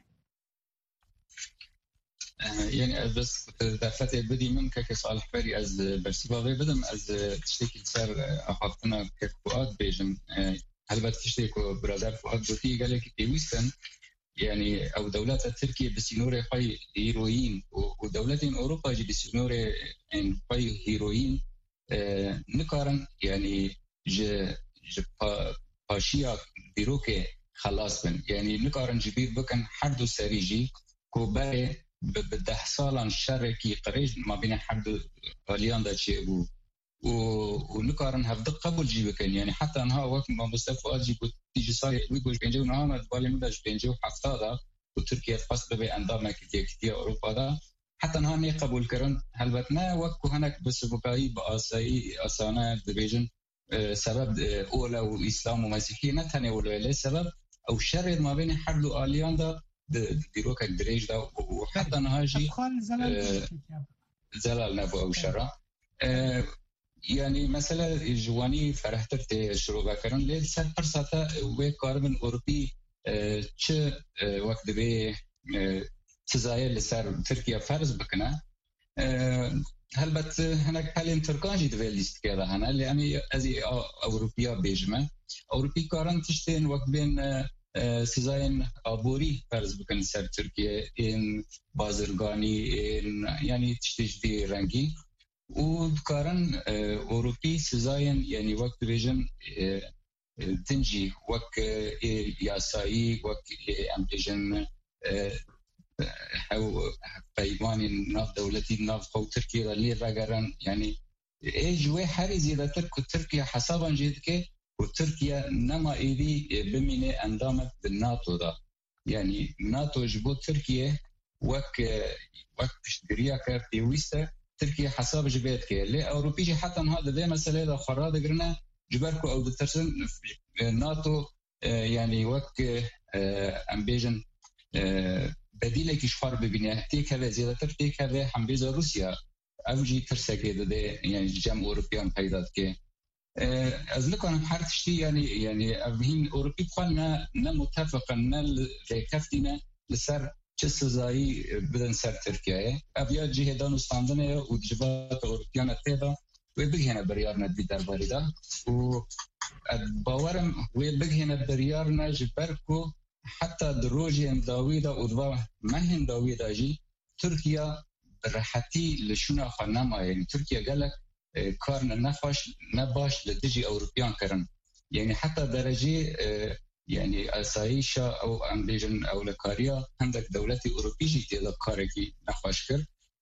يعني بس دفعت بدي منك كصالح بري از برسيباوي بدم از تشتكي سر اخافتنا كفؤاد بيجن هلبت تشتكي برادر فؤاد بوتي قال لك بيوستن يعني او دولات تركيا بسينوري خاي هيروين ودولات اوروبا جي بسينوري ان خاي هيروين آه نكارن يعني ج ج باشيا بيروكي خلاص بن يعني نكارن جبير بكن حردو سريجي كوباي بده سالان شركي قريج ما بين حردو غاليان دا شيء ونكارن هفد قبول جيبكن يعني حتى انها وقت ما مصطفى اجي تيجي صاير ويقول بينجو نعم بالي مداش بينجو حفتادا وتركيا قصد بي اندام كتير كتير اوروبا دا حتى انها ني قبول كرن هلبتنا وقت هناك بس بقاي باساي اسانا ديفيجن سبب اولا واسلام ومسيحيه نتني ولا سبب او شر ما بين حرب الياندا ديروك الدريج دا وحتى انها جي زلال نبو او شرا يعني مثلا جواني فرحترت شروع بكرن ليل سر فرصتا و كاربن اوروبي چه وقت به سزايا لسر تركيا فرض بكنا هلبت هناك حالين تركاجي دفيليست كذا هنا يعني ازي اوروبيا بيجمه اوروبي كارن تشتين وقت بين سزاين عبوري فرض بكن سر تركيا ان بازرگاني ان يعني تشتي رنگي وكارن اوروبي سزاين يعني وقت بيجن تنجي وقت ياساي وقت امبيجن او بيوان ناف دولتي ناف قو تركيا اللي راغران يعني ايجوي حري زيادة ترك تركيا حسابا جيدك وتركيا نما ايدي بميني اندامت بالناتو دا يعني ناتو جبو تركيا وك وك تشتريا كارتي ويستا تركيا حساب جبيت كي لي اوروبي حتى هذا ده مساله ده خراد قرنا جبركو او دترسن ناتو يعني وك امبيجن بديله كي شفار ببنيه تيك هذا زياده ترتيك هذا حمبيزا روسيا اوجي ترسكي ده يعني جام اوروبيان بايدات كي از لكن حرتشتي يعني يعني ابهين اوروبي قلنا متفقا ان كفتنا لسر چسزایی بدن سر ترکیه ابیا جهدان استاندنه و جبات اوروبیان تیدا و بگهنه بریارنا دی درباری دا و باورم و بگهنه بریارنا جبرکو حتی دروجی انداوی دا و دوا مهن داوی دا جی ترکیا راحتی لشونا خانما یعنی ترکیا قالك کارنا نفاش نباش لدجي اوروبيان کرن يعني حتى درجه يعني اسايشا او امبيجن او لكاريا عندك دولتي اوروبيجي تي كاركي نخاش كر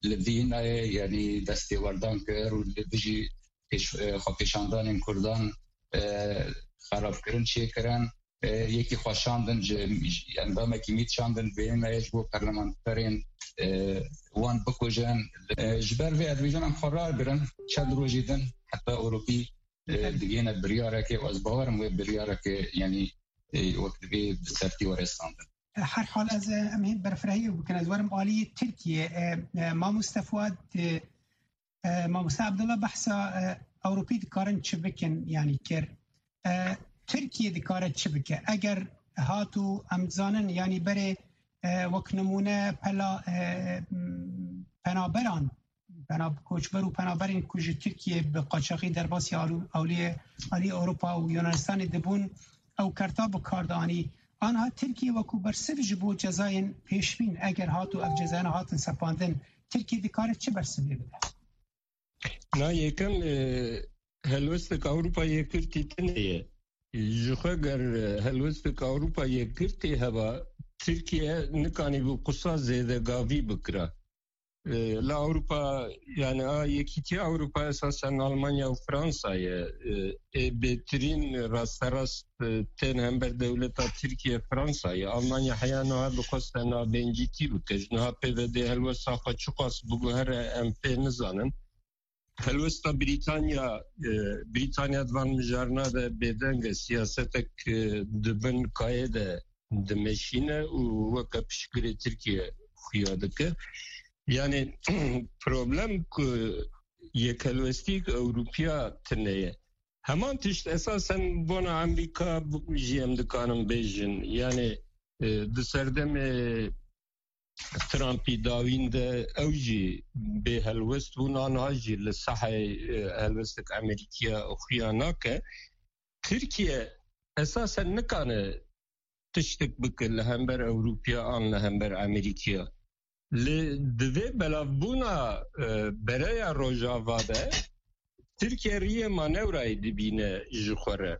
لذين يعني دستي وردان كر ولبجي خاکشاندان کردان خراب کردن چه کردن یکی خوشاندن اندام کمیت شاندن بین ایجو پارلمانترین وان بکوجن جبر و ادویجان هم قرار برن چند روزیدن حتی اروپی دیگه بریاره که از باورم و بریاره که یعنی وقت به سرتی ورستاندن هر حال از امهید برفرهی و بکن از ورم عالی ترکیه ما مستفاد ما مستفاد عبدالله بحثا اوروپی دکارن چه بکن یعنی کر ترکیه دکارن چه بکن اگر هاتو امزانن یعنی بره وک نمونه پلا پنابران پناب کوچبر و پنابرین کج ترکیه به قاچاقی در باسی اولی اولی اروپا و یونانستان دبون او کرتاب کاردانی آنها ترکیه وکو برسف جبو جزاین پیشبین اگر هاتو اف جزاین هاتن سپاندن ترکیه دکارن چه برسفی بده؟ نه یکم هلوستک اوروپا یکرتی تنیه جخگر هلوستک اوروپا یکرتی هوا ترکیه نکانی بو قصا زیده گاوی بکره لا اوروپا يعني اه يكيتي اوروبا اساسا المانيا وفرنسا بهترين راست راست تن هم بر دولتا تركيا فرنسا يا المانيا حيانا بقصنا بنجيتي بكجنها بيفدي هلوسا خشقاس بوهر ام بي نزانن هلوستا بريطانيا بريطانيا دوان مجارنا ده بدنگ سياستك دبن قايده دمشينه ووكا بشكل تركيا خيادك yani problem ku yekelwestik Avrupa tneye hemen tişt esasen bona Amerika jem dikanım bejin yani dışarıdam Trump'i davinde evci be helwest bunan haji le sahay helwestik Amerika oxuyana ke Türkiye esasen ne kanı tiştik bikil hember Avrupa anla hember Amerika li divê belavbûna bereya Rojava de Tirkiye riyê manevrayê dibîne ji xwe re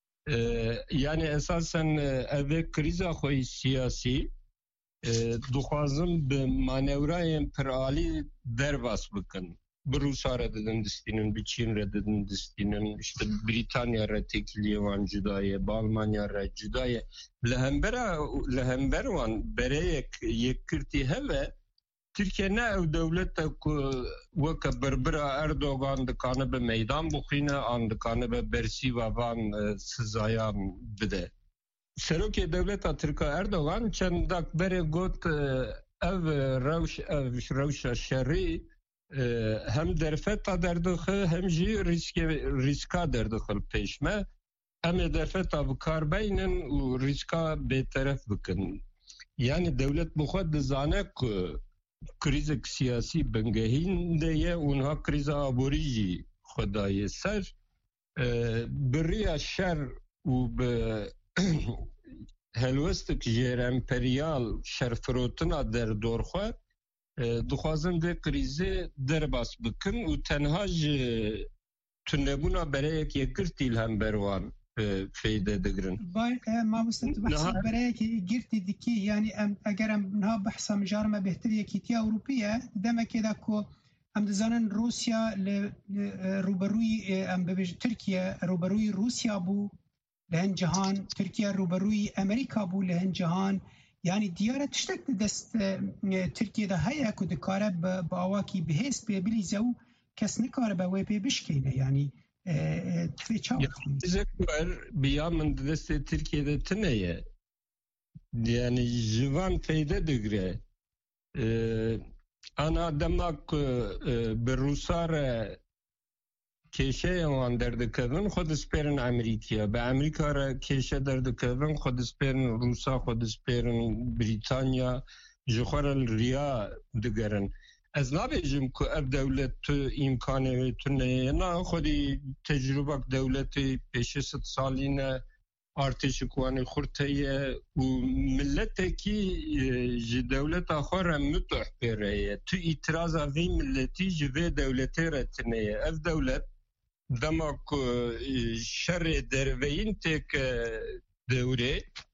yani esasen ev krîza xwe siyasî dixwazim bi manevrayên piralî derbas bikin bi Rûsya re didin distînin bi Çîn re didin distînin işte Brîtanya re tekiliyê wan cuda ye bi Almanya re cuda ye li hembera li hember wan bereyek yekirtî heve Türkiye ne ev devlette ku vaka berbera Erdoğan dikane be meydan buxine an dikane be bersiva van sizayan bide. Seroke devleta Türkiye Erdoğan çendak bere got ev rewş ev rewşa şerri hem derfeta derdixi hem jî riske riska derdixil peşme em derfeta bikarbeynin û riska bêteref bikin. Yani devlet bu xwe dizane ku krizek siyasi bengehîn de ye ûnha kriza aborî jî xwe daye ser biriya şer û bi helwestik jêr emperyal şerfirotina derdor xwe dixwazin vê krîzê derbas bikin û tenha ji tunebûna bereyek yekirtî li hember wan feyde digirin. Bay ma mustafa bahsi bereyek girti diki yani eger em ha bahsa mijarma behtir yekîtiya Ewropiye demek ki da ku em dizanin Rusya li ruberûyî em bibêjin Tirkiye ruberûyî Rusya bû li hin cihan Tirkiye ruberûyî Amerîka bû li hin cihan yani diyare tiştek di dest Tirkiye'de heye ku dikare bi awakî bihêst pê bilîze û kes nikare be wê pê bişkêne yani Bizekler biyamın deste Türkiye'de tıneye yani jivan feyde digre ana demek bir Rusara keşe wan derdikevin xwe disperin Amerika'ya be Amerika re keşe derdikevin xwe disperin Rusya xwe disperin Britanya ji xwe re riya digerin Ez nabêjim ku ev devlet tu imkanê wê tu neye na xwedî tecrübek devletê pêşê sed salî ne artêşik wanê xurt heye û milletekî ji devleta xwe re mutih pê re ye tu îtiraza vê milletî ji vê devletê re tineye ev devlet dema ku şerê derveyîn têke dewrê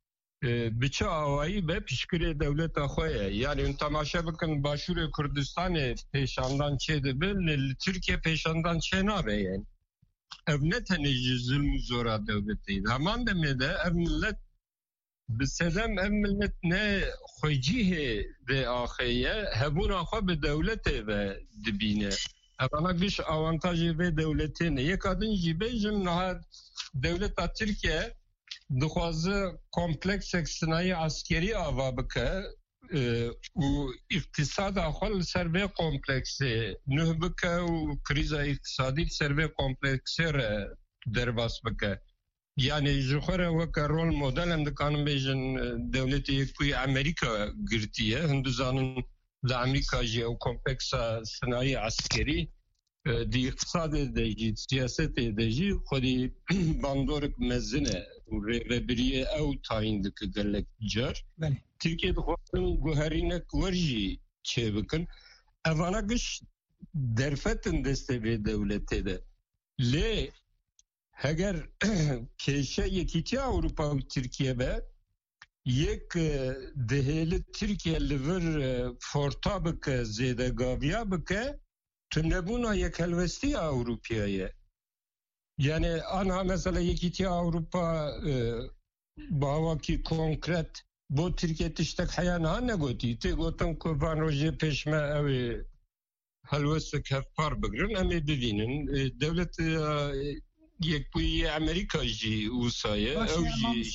بچه آوایی به پیشکری دولت آخواه یعنی اون تماشا بکن باشور کردستان پیشاندان چه دبل ترکیه پیشاندان چه نابه یعنی او نتنی ظلم زورا دولتی همان دمیده او ملت بسدم او ملت نه خویجیه ده آخیه هبون آخواه به دولت و دبینه اولا بیش آوانتاجی به دولتی نه یک آدن جیبه جم نه دولت ترکیه دخوازه کمپلکس صنایع عسکری آوا بکه و اقتصاد آخوال سروی کمپلکس نه بکه و کریز اقتصادی سروی کمپلکس را درباس بکه یعنی جخوره وکه رول مدل اندکانم بیجن دولت یکوی امریکا گرتیه هندوزانن دا امریکا جی او کمپلکس صنایع عسکری دی اقتصاد دیجی سیاست دیجی خودی باندورک مزنه و ریبریه او تاین دکه گلک جار ترکیه دخواستن گوهرینک ورژی چه بکن اوانا گش درفتن دسته به دولته ده لی اگر کشه یکی چه اروپا و ترکیه به یک دهیل ترکیه لور فورتا بکه زیده گاویا بکه تو نبونا یک هلوستی اروپیایه یعنی آنها مثلا یکی تی اروپا باوا کی کنکرت بو ترکیه تشتک حیان ها نگوتی تی گوتن که وان روژه پیشمه اوی هلوست کفار بگرن امی ببینن دولت یک پوی امریکا جی اوسایه او جی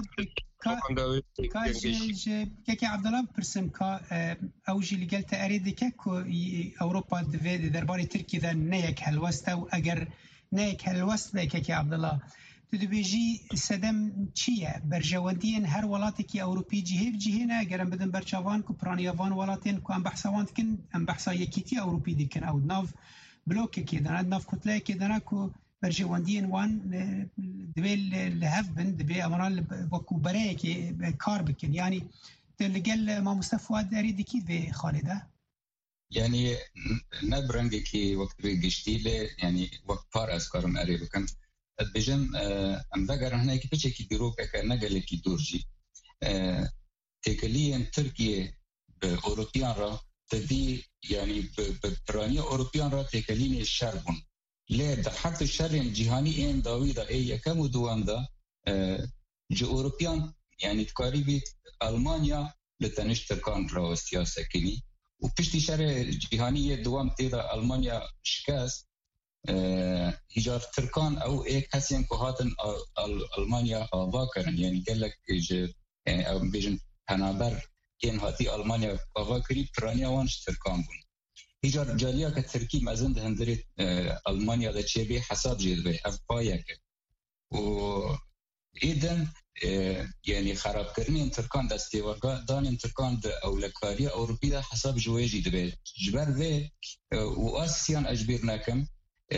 كاكي عبد الله برسم كا اوجي اللي قلت اريد كاكو اوروبا دفيد درباري تركي ذا نيك هالوستا واجر نيك هالوستا كاكي عبد الله تدبيجي سدم تشيا برجواندين هر ولاتك اوروبي جهيف جهينا قرن بدن برشافان كو برانيافان ولاتين كو ام بحثوان كن ام بحثا يكيتي اوروبي ديكن او ناف بلوك كيدنا ناف كتله كيدنا كو برجواندين وان دبل الهفبن دبل امران بكو برايك كاربكن يعني اللي قال ما مصطفى اريد كيف خالده يعني نبرنج كي وقت بيجشتيله يعني وقت بار اسكارم اريبكن بجم ام دغر هنا كي بيجي كي دروب اك نقل كي دورجي تكليا تركيا باوروبيان را تدي يعني برانيا اوروبيان را تكلين الشربون لا ده حتى الشر الجهاني ان داويدا اي يكم ودوام ده جو اوروبيان يعني تقريبا المانيا لتنشتر كان را سياسه كني وبشتي شر الجهاني دوام تيدا المانيا شكاس هجار تركان او اي كاسين كوهاتن المانيا باكرن يعني قال لك يعني او بيجن هنابر كان هاتي المانيا باكري برانيا وانش تركان بون هجار جاليا كتركي مازند هندريت المانيا دا تشبي حساب جيد اف بايك و اذن يعني خراب كرني تركان دستي ورقا دان تركان اولكاريا اوروبيه حساب جويجي دبي جبر ذي واسيان اجبرناكم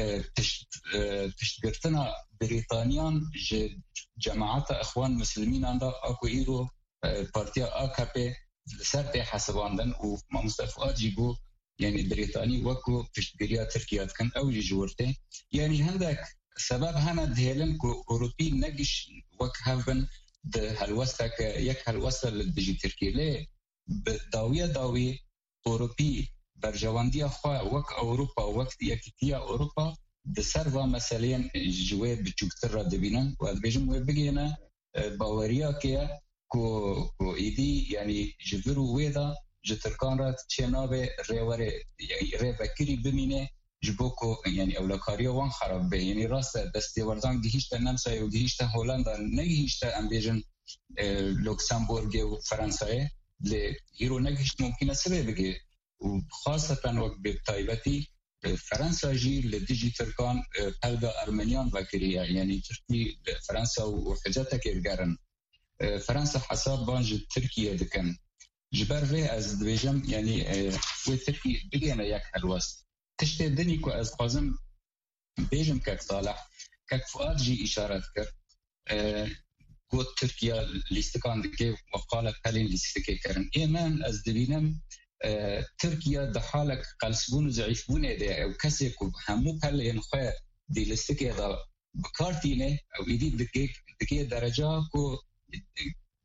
تشتغرتنا بريطانيان جماعات اخوان مسلمين عندها اكو ايرو بارتيا اكابي سرتي حسباندن وما مصطفى جيبو يعني بريطاني وكو تشتغريا تركيا كان اوجي جورته يعني هندك سبب هنا دهلن كو اوروبي نجش وك هافن ده هالوستك يك هالوست للدجي تركيا ليه بداويه داوي اوروبي برجوانديا خوا وك اوروبا وقت يكتيا اوروبا بسروا مثلا جوي بتشكتر دبينن وبيجم وبيجينا باوريا كيا كو كو ايدي يعني جفرو ويدا جتركان رات تشينابه ريوري ريبكري بمينه جبوكو يعني اولكاريا وان خراب به يعني راست دستي وردان گهيشت نمسا و گهيشت هولندا نگهيشت امبيجن لوكسمبورغ و فرنسا ل هيرو نگهيشت ممكن سبب بگي وخاصه وقت بتايبتي فرنسا جي لديجي تركان قلبا ارمنيان وكريا يعني تركي فرنسا وحجتها كيرغارن فرنسا حساب بانج تركيا دكن جبر في از دبيجم يعني و تركي بيجينا ياك الوسط تشتي دني كو از قازم بيجم كاك صالح كاك فؤاد جي اشارات كر قوت تركيا ليستكان دكي وقالت هلين ليستكي كرن ايمان از دبينم تركيا دحالك قلسبون وزعيفون ايدي او كسيكو همو هلين خواه دي ليستكي دا بكارتيني او ايدي دكي دكي درجة كو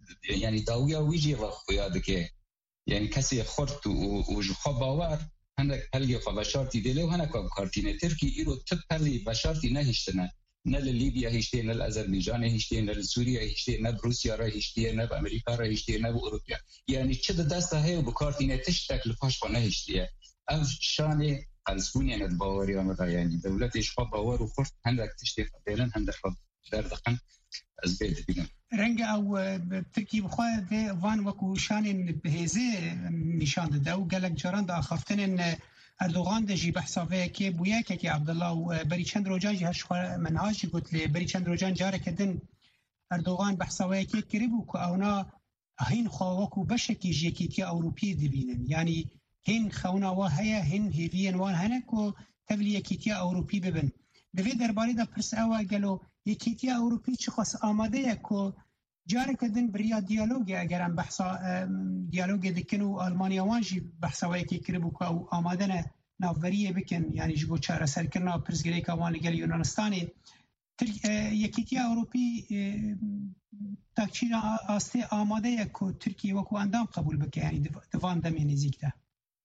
يعني داوية ويجي خويا دكي يعني كسي خرط وجخو باور هناك هلقي بشارتي ديلي وهناك كارتين تركي إيرو تبهلي بشارتي نهشتنا نل ليبيا هشتي نل أذربيجان هشتي نل سوريا هشتي نل روسيا را هشتي نل أمريكا را هشتي نل أوروبا يعني شد دسته هي وبكارتين تشتك لفاش ونهشتي أو شاني قلسوني أنا الباوري ومرة يعني دولة إشقاء باور وخرط هناك تشتي فعلا هناك دردقن أزبيت بينهم رنگ او ترکی بخواه ده وان وکو شان بهزه نشان ده و گلک جران ده خفتن ان اردوغان ده جی بحثاوه که بویا که که عبدالله و بری چند روجان جی هش منهاج گوت لی بری چند روجان جاره کدن اردوغان بحثاوه که کربو که اونا هین خواه وکو بشکی جیکیتی اوروپی دبینن یعنی هین خونا و هیا هین هیوین وان هنک و تبلی یکیتی اوروپی ببن دوی درباره ده پرس اوه گلو یکیتی اوروپی چه خاص آماده یکو جاره کدن بریا دیالوگی اگرم بحثا دیالوگی دکنو آلمانیا وانجی بحثا ویکی کربو که آماده نه نافوریه بکن یعنی جبو چاره سر کرنا پرزگری که وان لگل یونانستانی یکیتی اوروپی تاکچین آسته آماده یکو ترکیه وکو اندام قبول بکن یعنی دوان دمی نزیک ده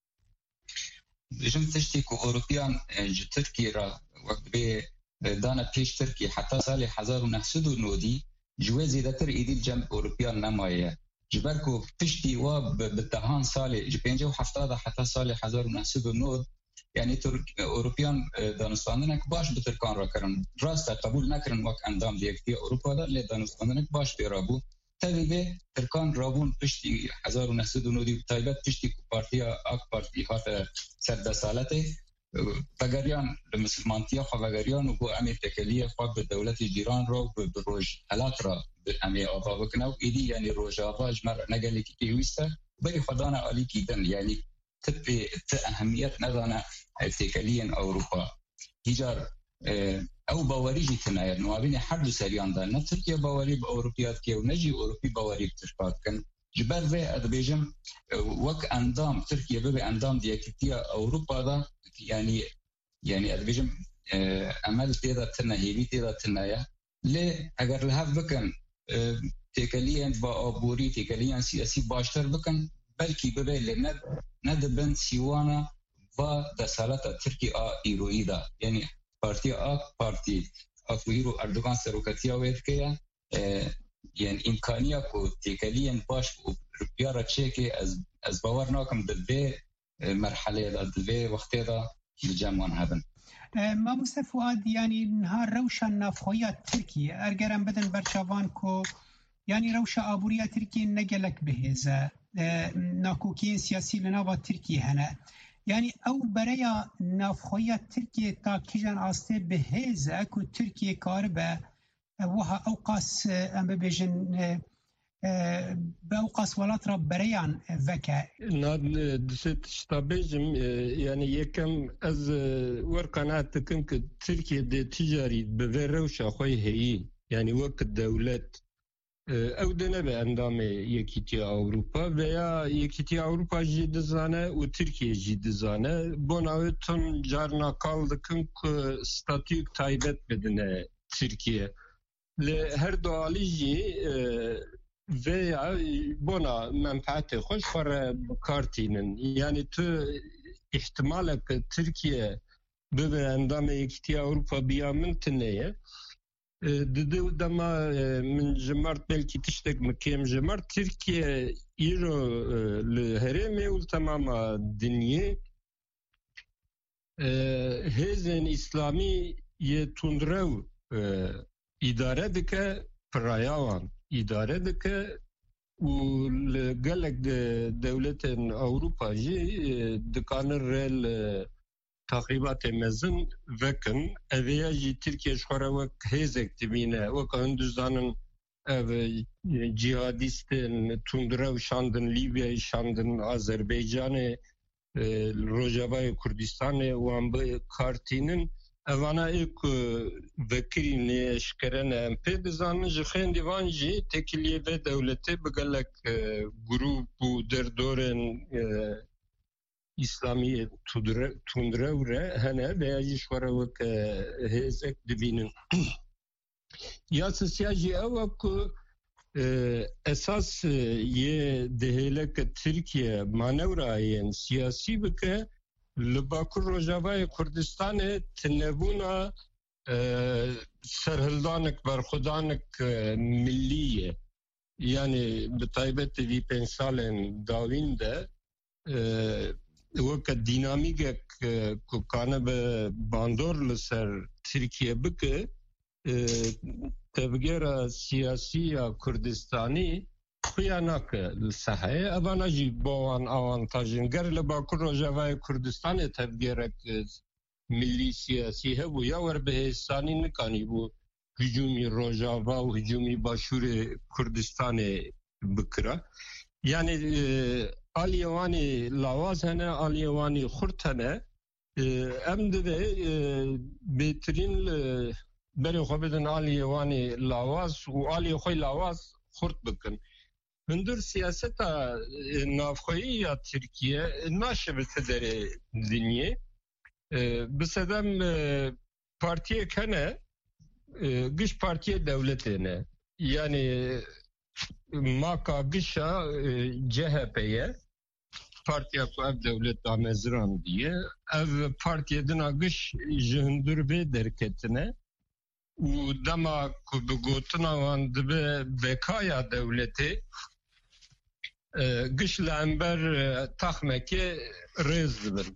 جم تشتی که اوروپیان جو ترکیه را وقت به دانا پیش ترکیه حتی سال هزار و نهصد و نود جوازي دتر ايدي جنب اوروبيان نمايه جبركو تشتي و بالدهان سال جبينجو حفتاده حتى سال هزار و نهصد و نود يعني ترك اوروبيان دانستانك باش بتركان راكرن راست قبول نكرن وك اندام ديكتي اوروبا دا ل دانستانك باش بيرابو تبي تركان رابون تشتي هزار و نهصد و نود تايبت تشتي بارتيا اك بارتي هات سد سالته بگریان لمسلمانتیا خو بگریان و بو امی تکلیه خو به دولت جیران رو به روج حالات را به امی آبا بکنو ایدی یعنی روج آبا جمر نگلی که کیوسته بری خدانا علی کیدن یعنی تبی ت اهمیت ندانه تکلیه اروپا هیجار او باوری جتنا نوابین هر دو سریان ده نه ترکیه باوری به اروپیات که و نجی اروپی باوری ترکات کن جبر و ادبیجم وک اندام ترکیه به اندام دیکتیا اروپا ده يعني يعني ادبيجم عمل تيدا تنهيبي تيدا تنايا ليه اگر لهف بكن تكليا بابوري تكليا سياسي باشتر بكن بلكي ببي لند ندبن سيوانا و دسالة تركي آ إيرويدا يعني بارتي آ بارتي أفويرو أردوغان سروكتيا ويتكيا يعني إمكانية كو تكليا باش ربيارة تشيكي از از باور ناكم دبي مرحله دا دوی وقتی دا جمعان هبن ما مصطفى فؤاد يعني نهار روشا نافخوية تركيا ارگرم بدن برشاوان کو يعني روشا آبوريا تركيا نگلك بهزا ناكوكين سياسي لنابا تركيا هنا يعني او بريا نافخوية تركيا تا كيجان آسته بهزا كو تركيا كاربا وها اوقاس ام ببجن باوقاس ولات رب بريان ذكاء ناد دست شتابجم يعني يكم از ورقنات كم تركيا دي تجاري بفروشة خوي هي يعني وقت الدولة او دنا باندام يكيتي اوروبا ويا يكيتي اوروبا جد زانه و تركيا جد زانه بوناوتون جارنا kaldıkın statük taybet bedene Türkiye le her doğalıcı veya buna menfaati hoş para kartinin yani tu ihtimalle ki Türkiye böyle endam ekti Avrupa biyamin tneye dedi dama min jmart belki tiştek mekem jmart Türkiye iro le hereme ul tamama dünya hezen İslami ye tundrav idare dike prayawan idare dike و لقلق دولة أوروبا جي دكانر ريل تقريبات مزن وكن أذيا جي تركيا شخورا وك هيزك تبينه وك هندوزانن جهاديستن تندرا وشاندن ليبيا شاندن أذربيجان روجابا كردستان وان بكارتينن اوانا ایک وکری نشکرن امپی دزانن جخین دیوان جی تکلیه و دولته بگلک گروپ و دردورن اسلامی تندره وره هنه بیاجی شوره وک هزک دبینن یا سسیاجی او که اساس یه دهیلک ترکیه مانورایین سیاسی بکه لباکو روجاوای کردستان تنبونا سرهلدانک برخودانک ملیه یعنی بطایبت وی پنج سالن داوین ده وقت دینامیک که کانه به باندور لسر ترکیه بکه تفجير سياسية كردستاني خيانك الصحية أبانا جي بوان أوانتاجين غير لبا كل جواي كردستاني تفجيرك ملي سياسي هبو يور بهستاني نكاني بو هجومي روجاوا وهجومي باشور كردستاني بكرة يعني آليواني لاواز هنا آليواني خرط هنا أم ده بهترين بری خوب بدن علی وانی لاواز و علی خوی لاواز خورد بکن. هندور سیاست نافخویی یا ترکیه ناشه بتدر دنیه. بسدم partiye کنه گش partiye devletine yani maka gışa C H P'ye partiye ku ev devlet amezran diye ev partiye dina gış jihundur ve derketine و دما کو بگوتنا وان دبه بکایا دولتی گش لامبر تخمکی ریز دبن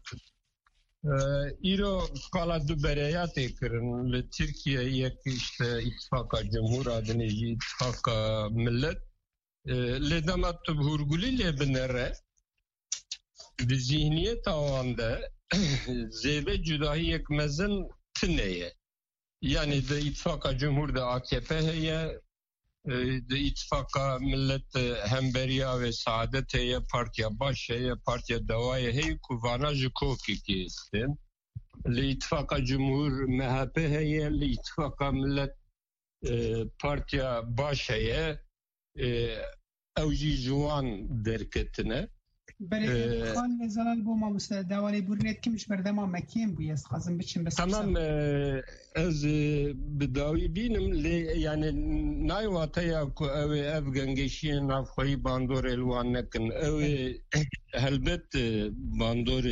ایرو کالا دو بریاتی کرن لترکیه یک işte ittifaka cumhur adını ittifaka millet لدما تبهرگولی لبنره به ذهنیت آوانده زیبه جدایی یک مزن تنیه يعني ده اتفاق جمهور ده A K P هي ده اتفاق ملت همبريا و سعادت هي partya baş هي partya davaya هي كوفانا جكوكي كيستن لاتفاق جمهور M H P هي لاتفاق ملت partya baş هي اوجي جوان دركتنا برای خان زلال بو ما مستعد دواری بورنت کمش بردما مکیم بو است خازم بچیم بس تمام از بداوی بینم لی یعنی نایواته یا کو او افغانگشی نافخوی باندور الوان نکن او هلبت باندور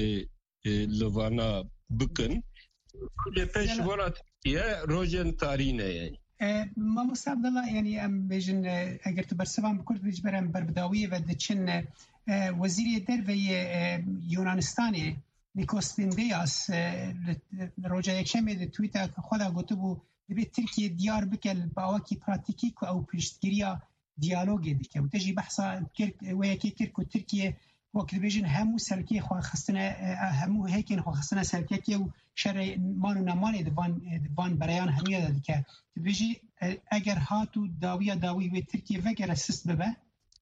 لوانا بکن کلی پیش ورات یا روجن تارینه یعنی ما مستعد الله یعنی ام بیجن اگر تو برسوان بکرد بیج برم بر بداوی و دچن وزیر دربه یونانستانی نیکوس پیندیاس روزا یکشنبه در توییتر خدا گفته بود به ترکیه دیار بکل با واقعی پراتیکی که او پشتگیریا دیالوگی دیگه و تجی بحثا و یکی کرد ترکیه وقت بیشتر همو سرکی خواه خستنه همو هیکن خواه خستنه سرکی و شر مانو نمانی دوان دوان برایان همیه دادی که بیشتر اگر هاتو داویا داوی و ترکیه وگر اسست ببه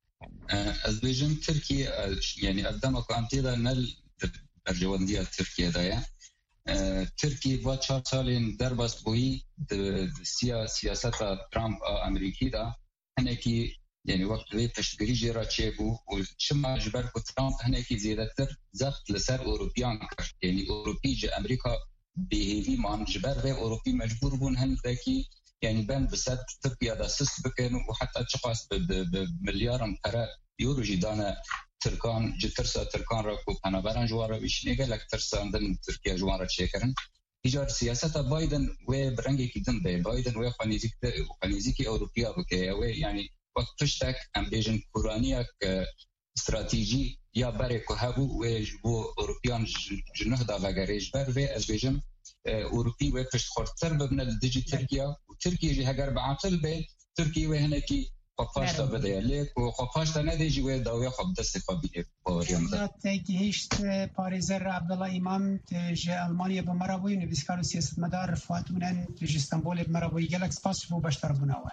از بیشتر ترکیه یعنی ادم اکو امتیدا نل برجواندی ترکیه دایا ترکیه با چهار سالین در باس بویی سیا سیاست ترامپ امریکی دا هنکی يعني وقت ذي تشتري جرا تشيبو وشما جبر ترامب هنا كي زيادة زفت لسر أوروبيان كر يعني أوروبي جا أمريكا بهذي ما جبر ذي أوروبي مجبور بون هن ذاكي يعني بين بسات تركيا دا سس بكن وحتى تشخص بمليار مقرا يورو جدانا تركان جترسا تركان راكو بنابران جوارا بيش نيجا لك ترسا عندن تركيا جوارا تشيكرن إيجار سياسة بايدن وبرنجي كدن بي بايدن وقنيزيك وقنيزيكي أوروبيا بكي يعني وقت پشتک ام بیشن کورانیک استراتژی یا برای که هبو و جو اروپیان جنه دا وگریش بر و از بیشن اروپی و پشت خورتر ببنه دیجی ترکیه و ترکیه جی هگر بعطل به ترکیه و هنکی خفاشتا بده لیک و خفاشتا ندیجی و داوی خب دست قبیله باوریم ده. تاکیهشت پاریزر عبدالله امام تج المانیا بمرابوی نویسکار سیاست مدار فاتونن تج استانبول بمرابوی گلک سپاس بو بشتر بناوه.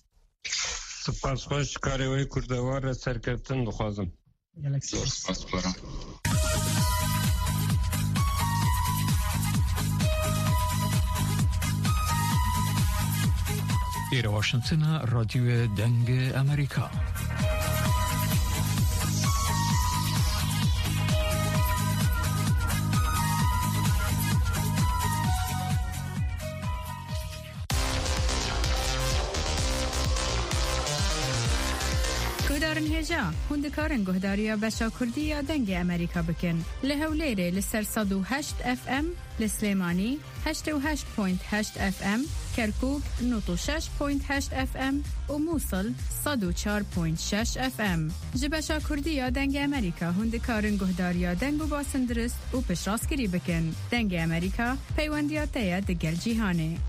سپاس خوش کاروی کردوار سرکتن دخوازم. سپاس برام. إلى واشنطن راديو دنگ أمريكا. گهدارن هجا هندکارن گهداریا بشا کردی یا دنگ امریکا بکن لهولیره لسر صد و هشت اف ام لسلیمانی هشت و هشت پوینت هشت اف ام کرکوک نوت و شش پوینت هشت اف ام و موصل صد و چهار پوینت شش اف ام جبشا کردی یا دنگ امریکا هندکارن گهداریا دنگ و باسندرست و پشراسکری بکن دنگ امریکا پیوندیاتیا دگل جیهانه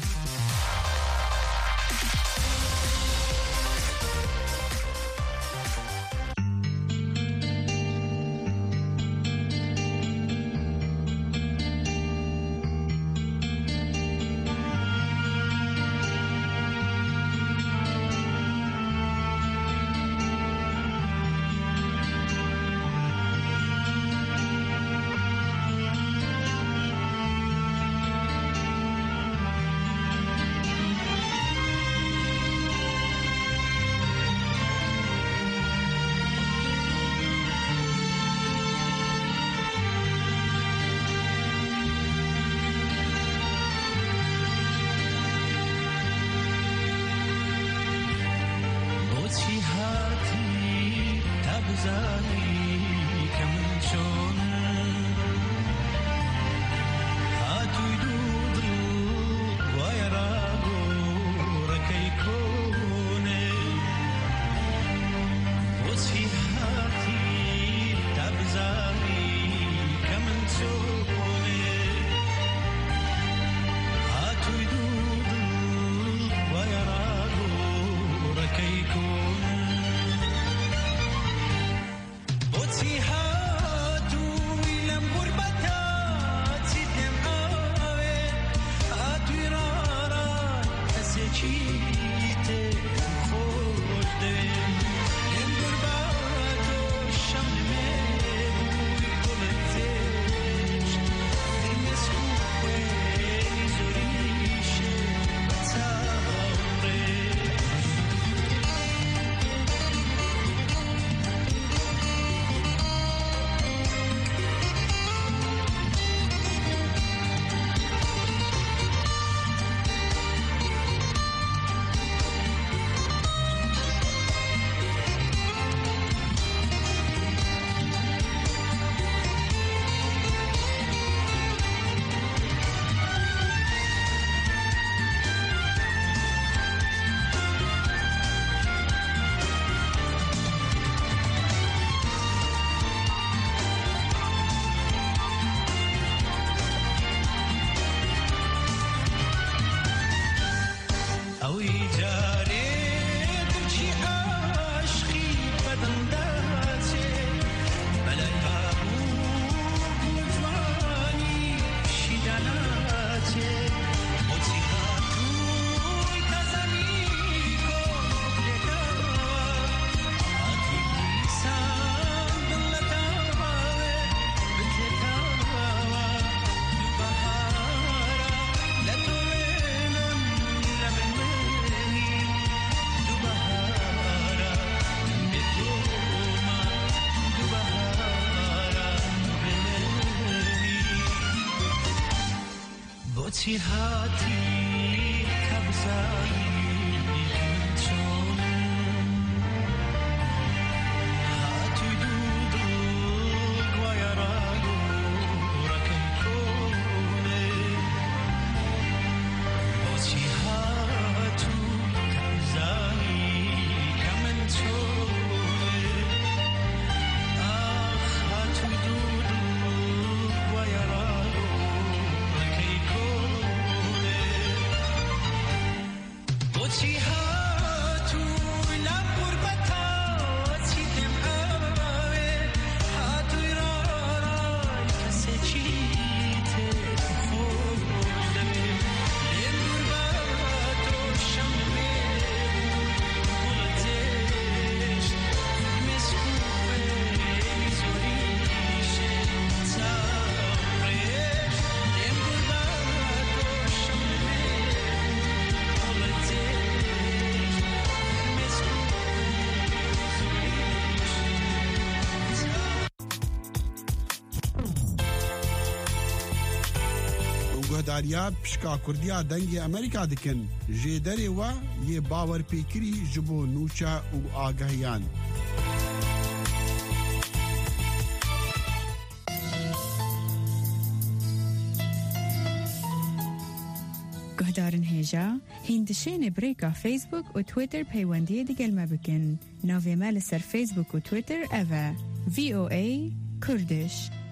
هاتی کبزایی کنچون هاتوی دودو گوایرادو رکن کنه بوچی هاتو کبزایی کمنچونه آخ هاتوی دودو گوایرادو گهداریا پشکا کردیا دنگ امریکا دکن جدری و یه باور پیکری جبو نوچا و آگاهیان. گهدارن هیجا هندشین بریکا فیسبوک و تویتر پیوندی دیگل ما بکن. ناوی مال سر فیسبوک و تویتر اوه وی او ای کردش.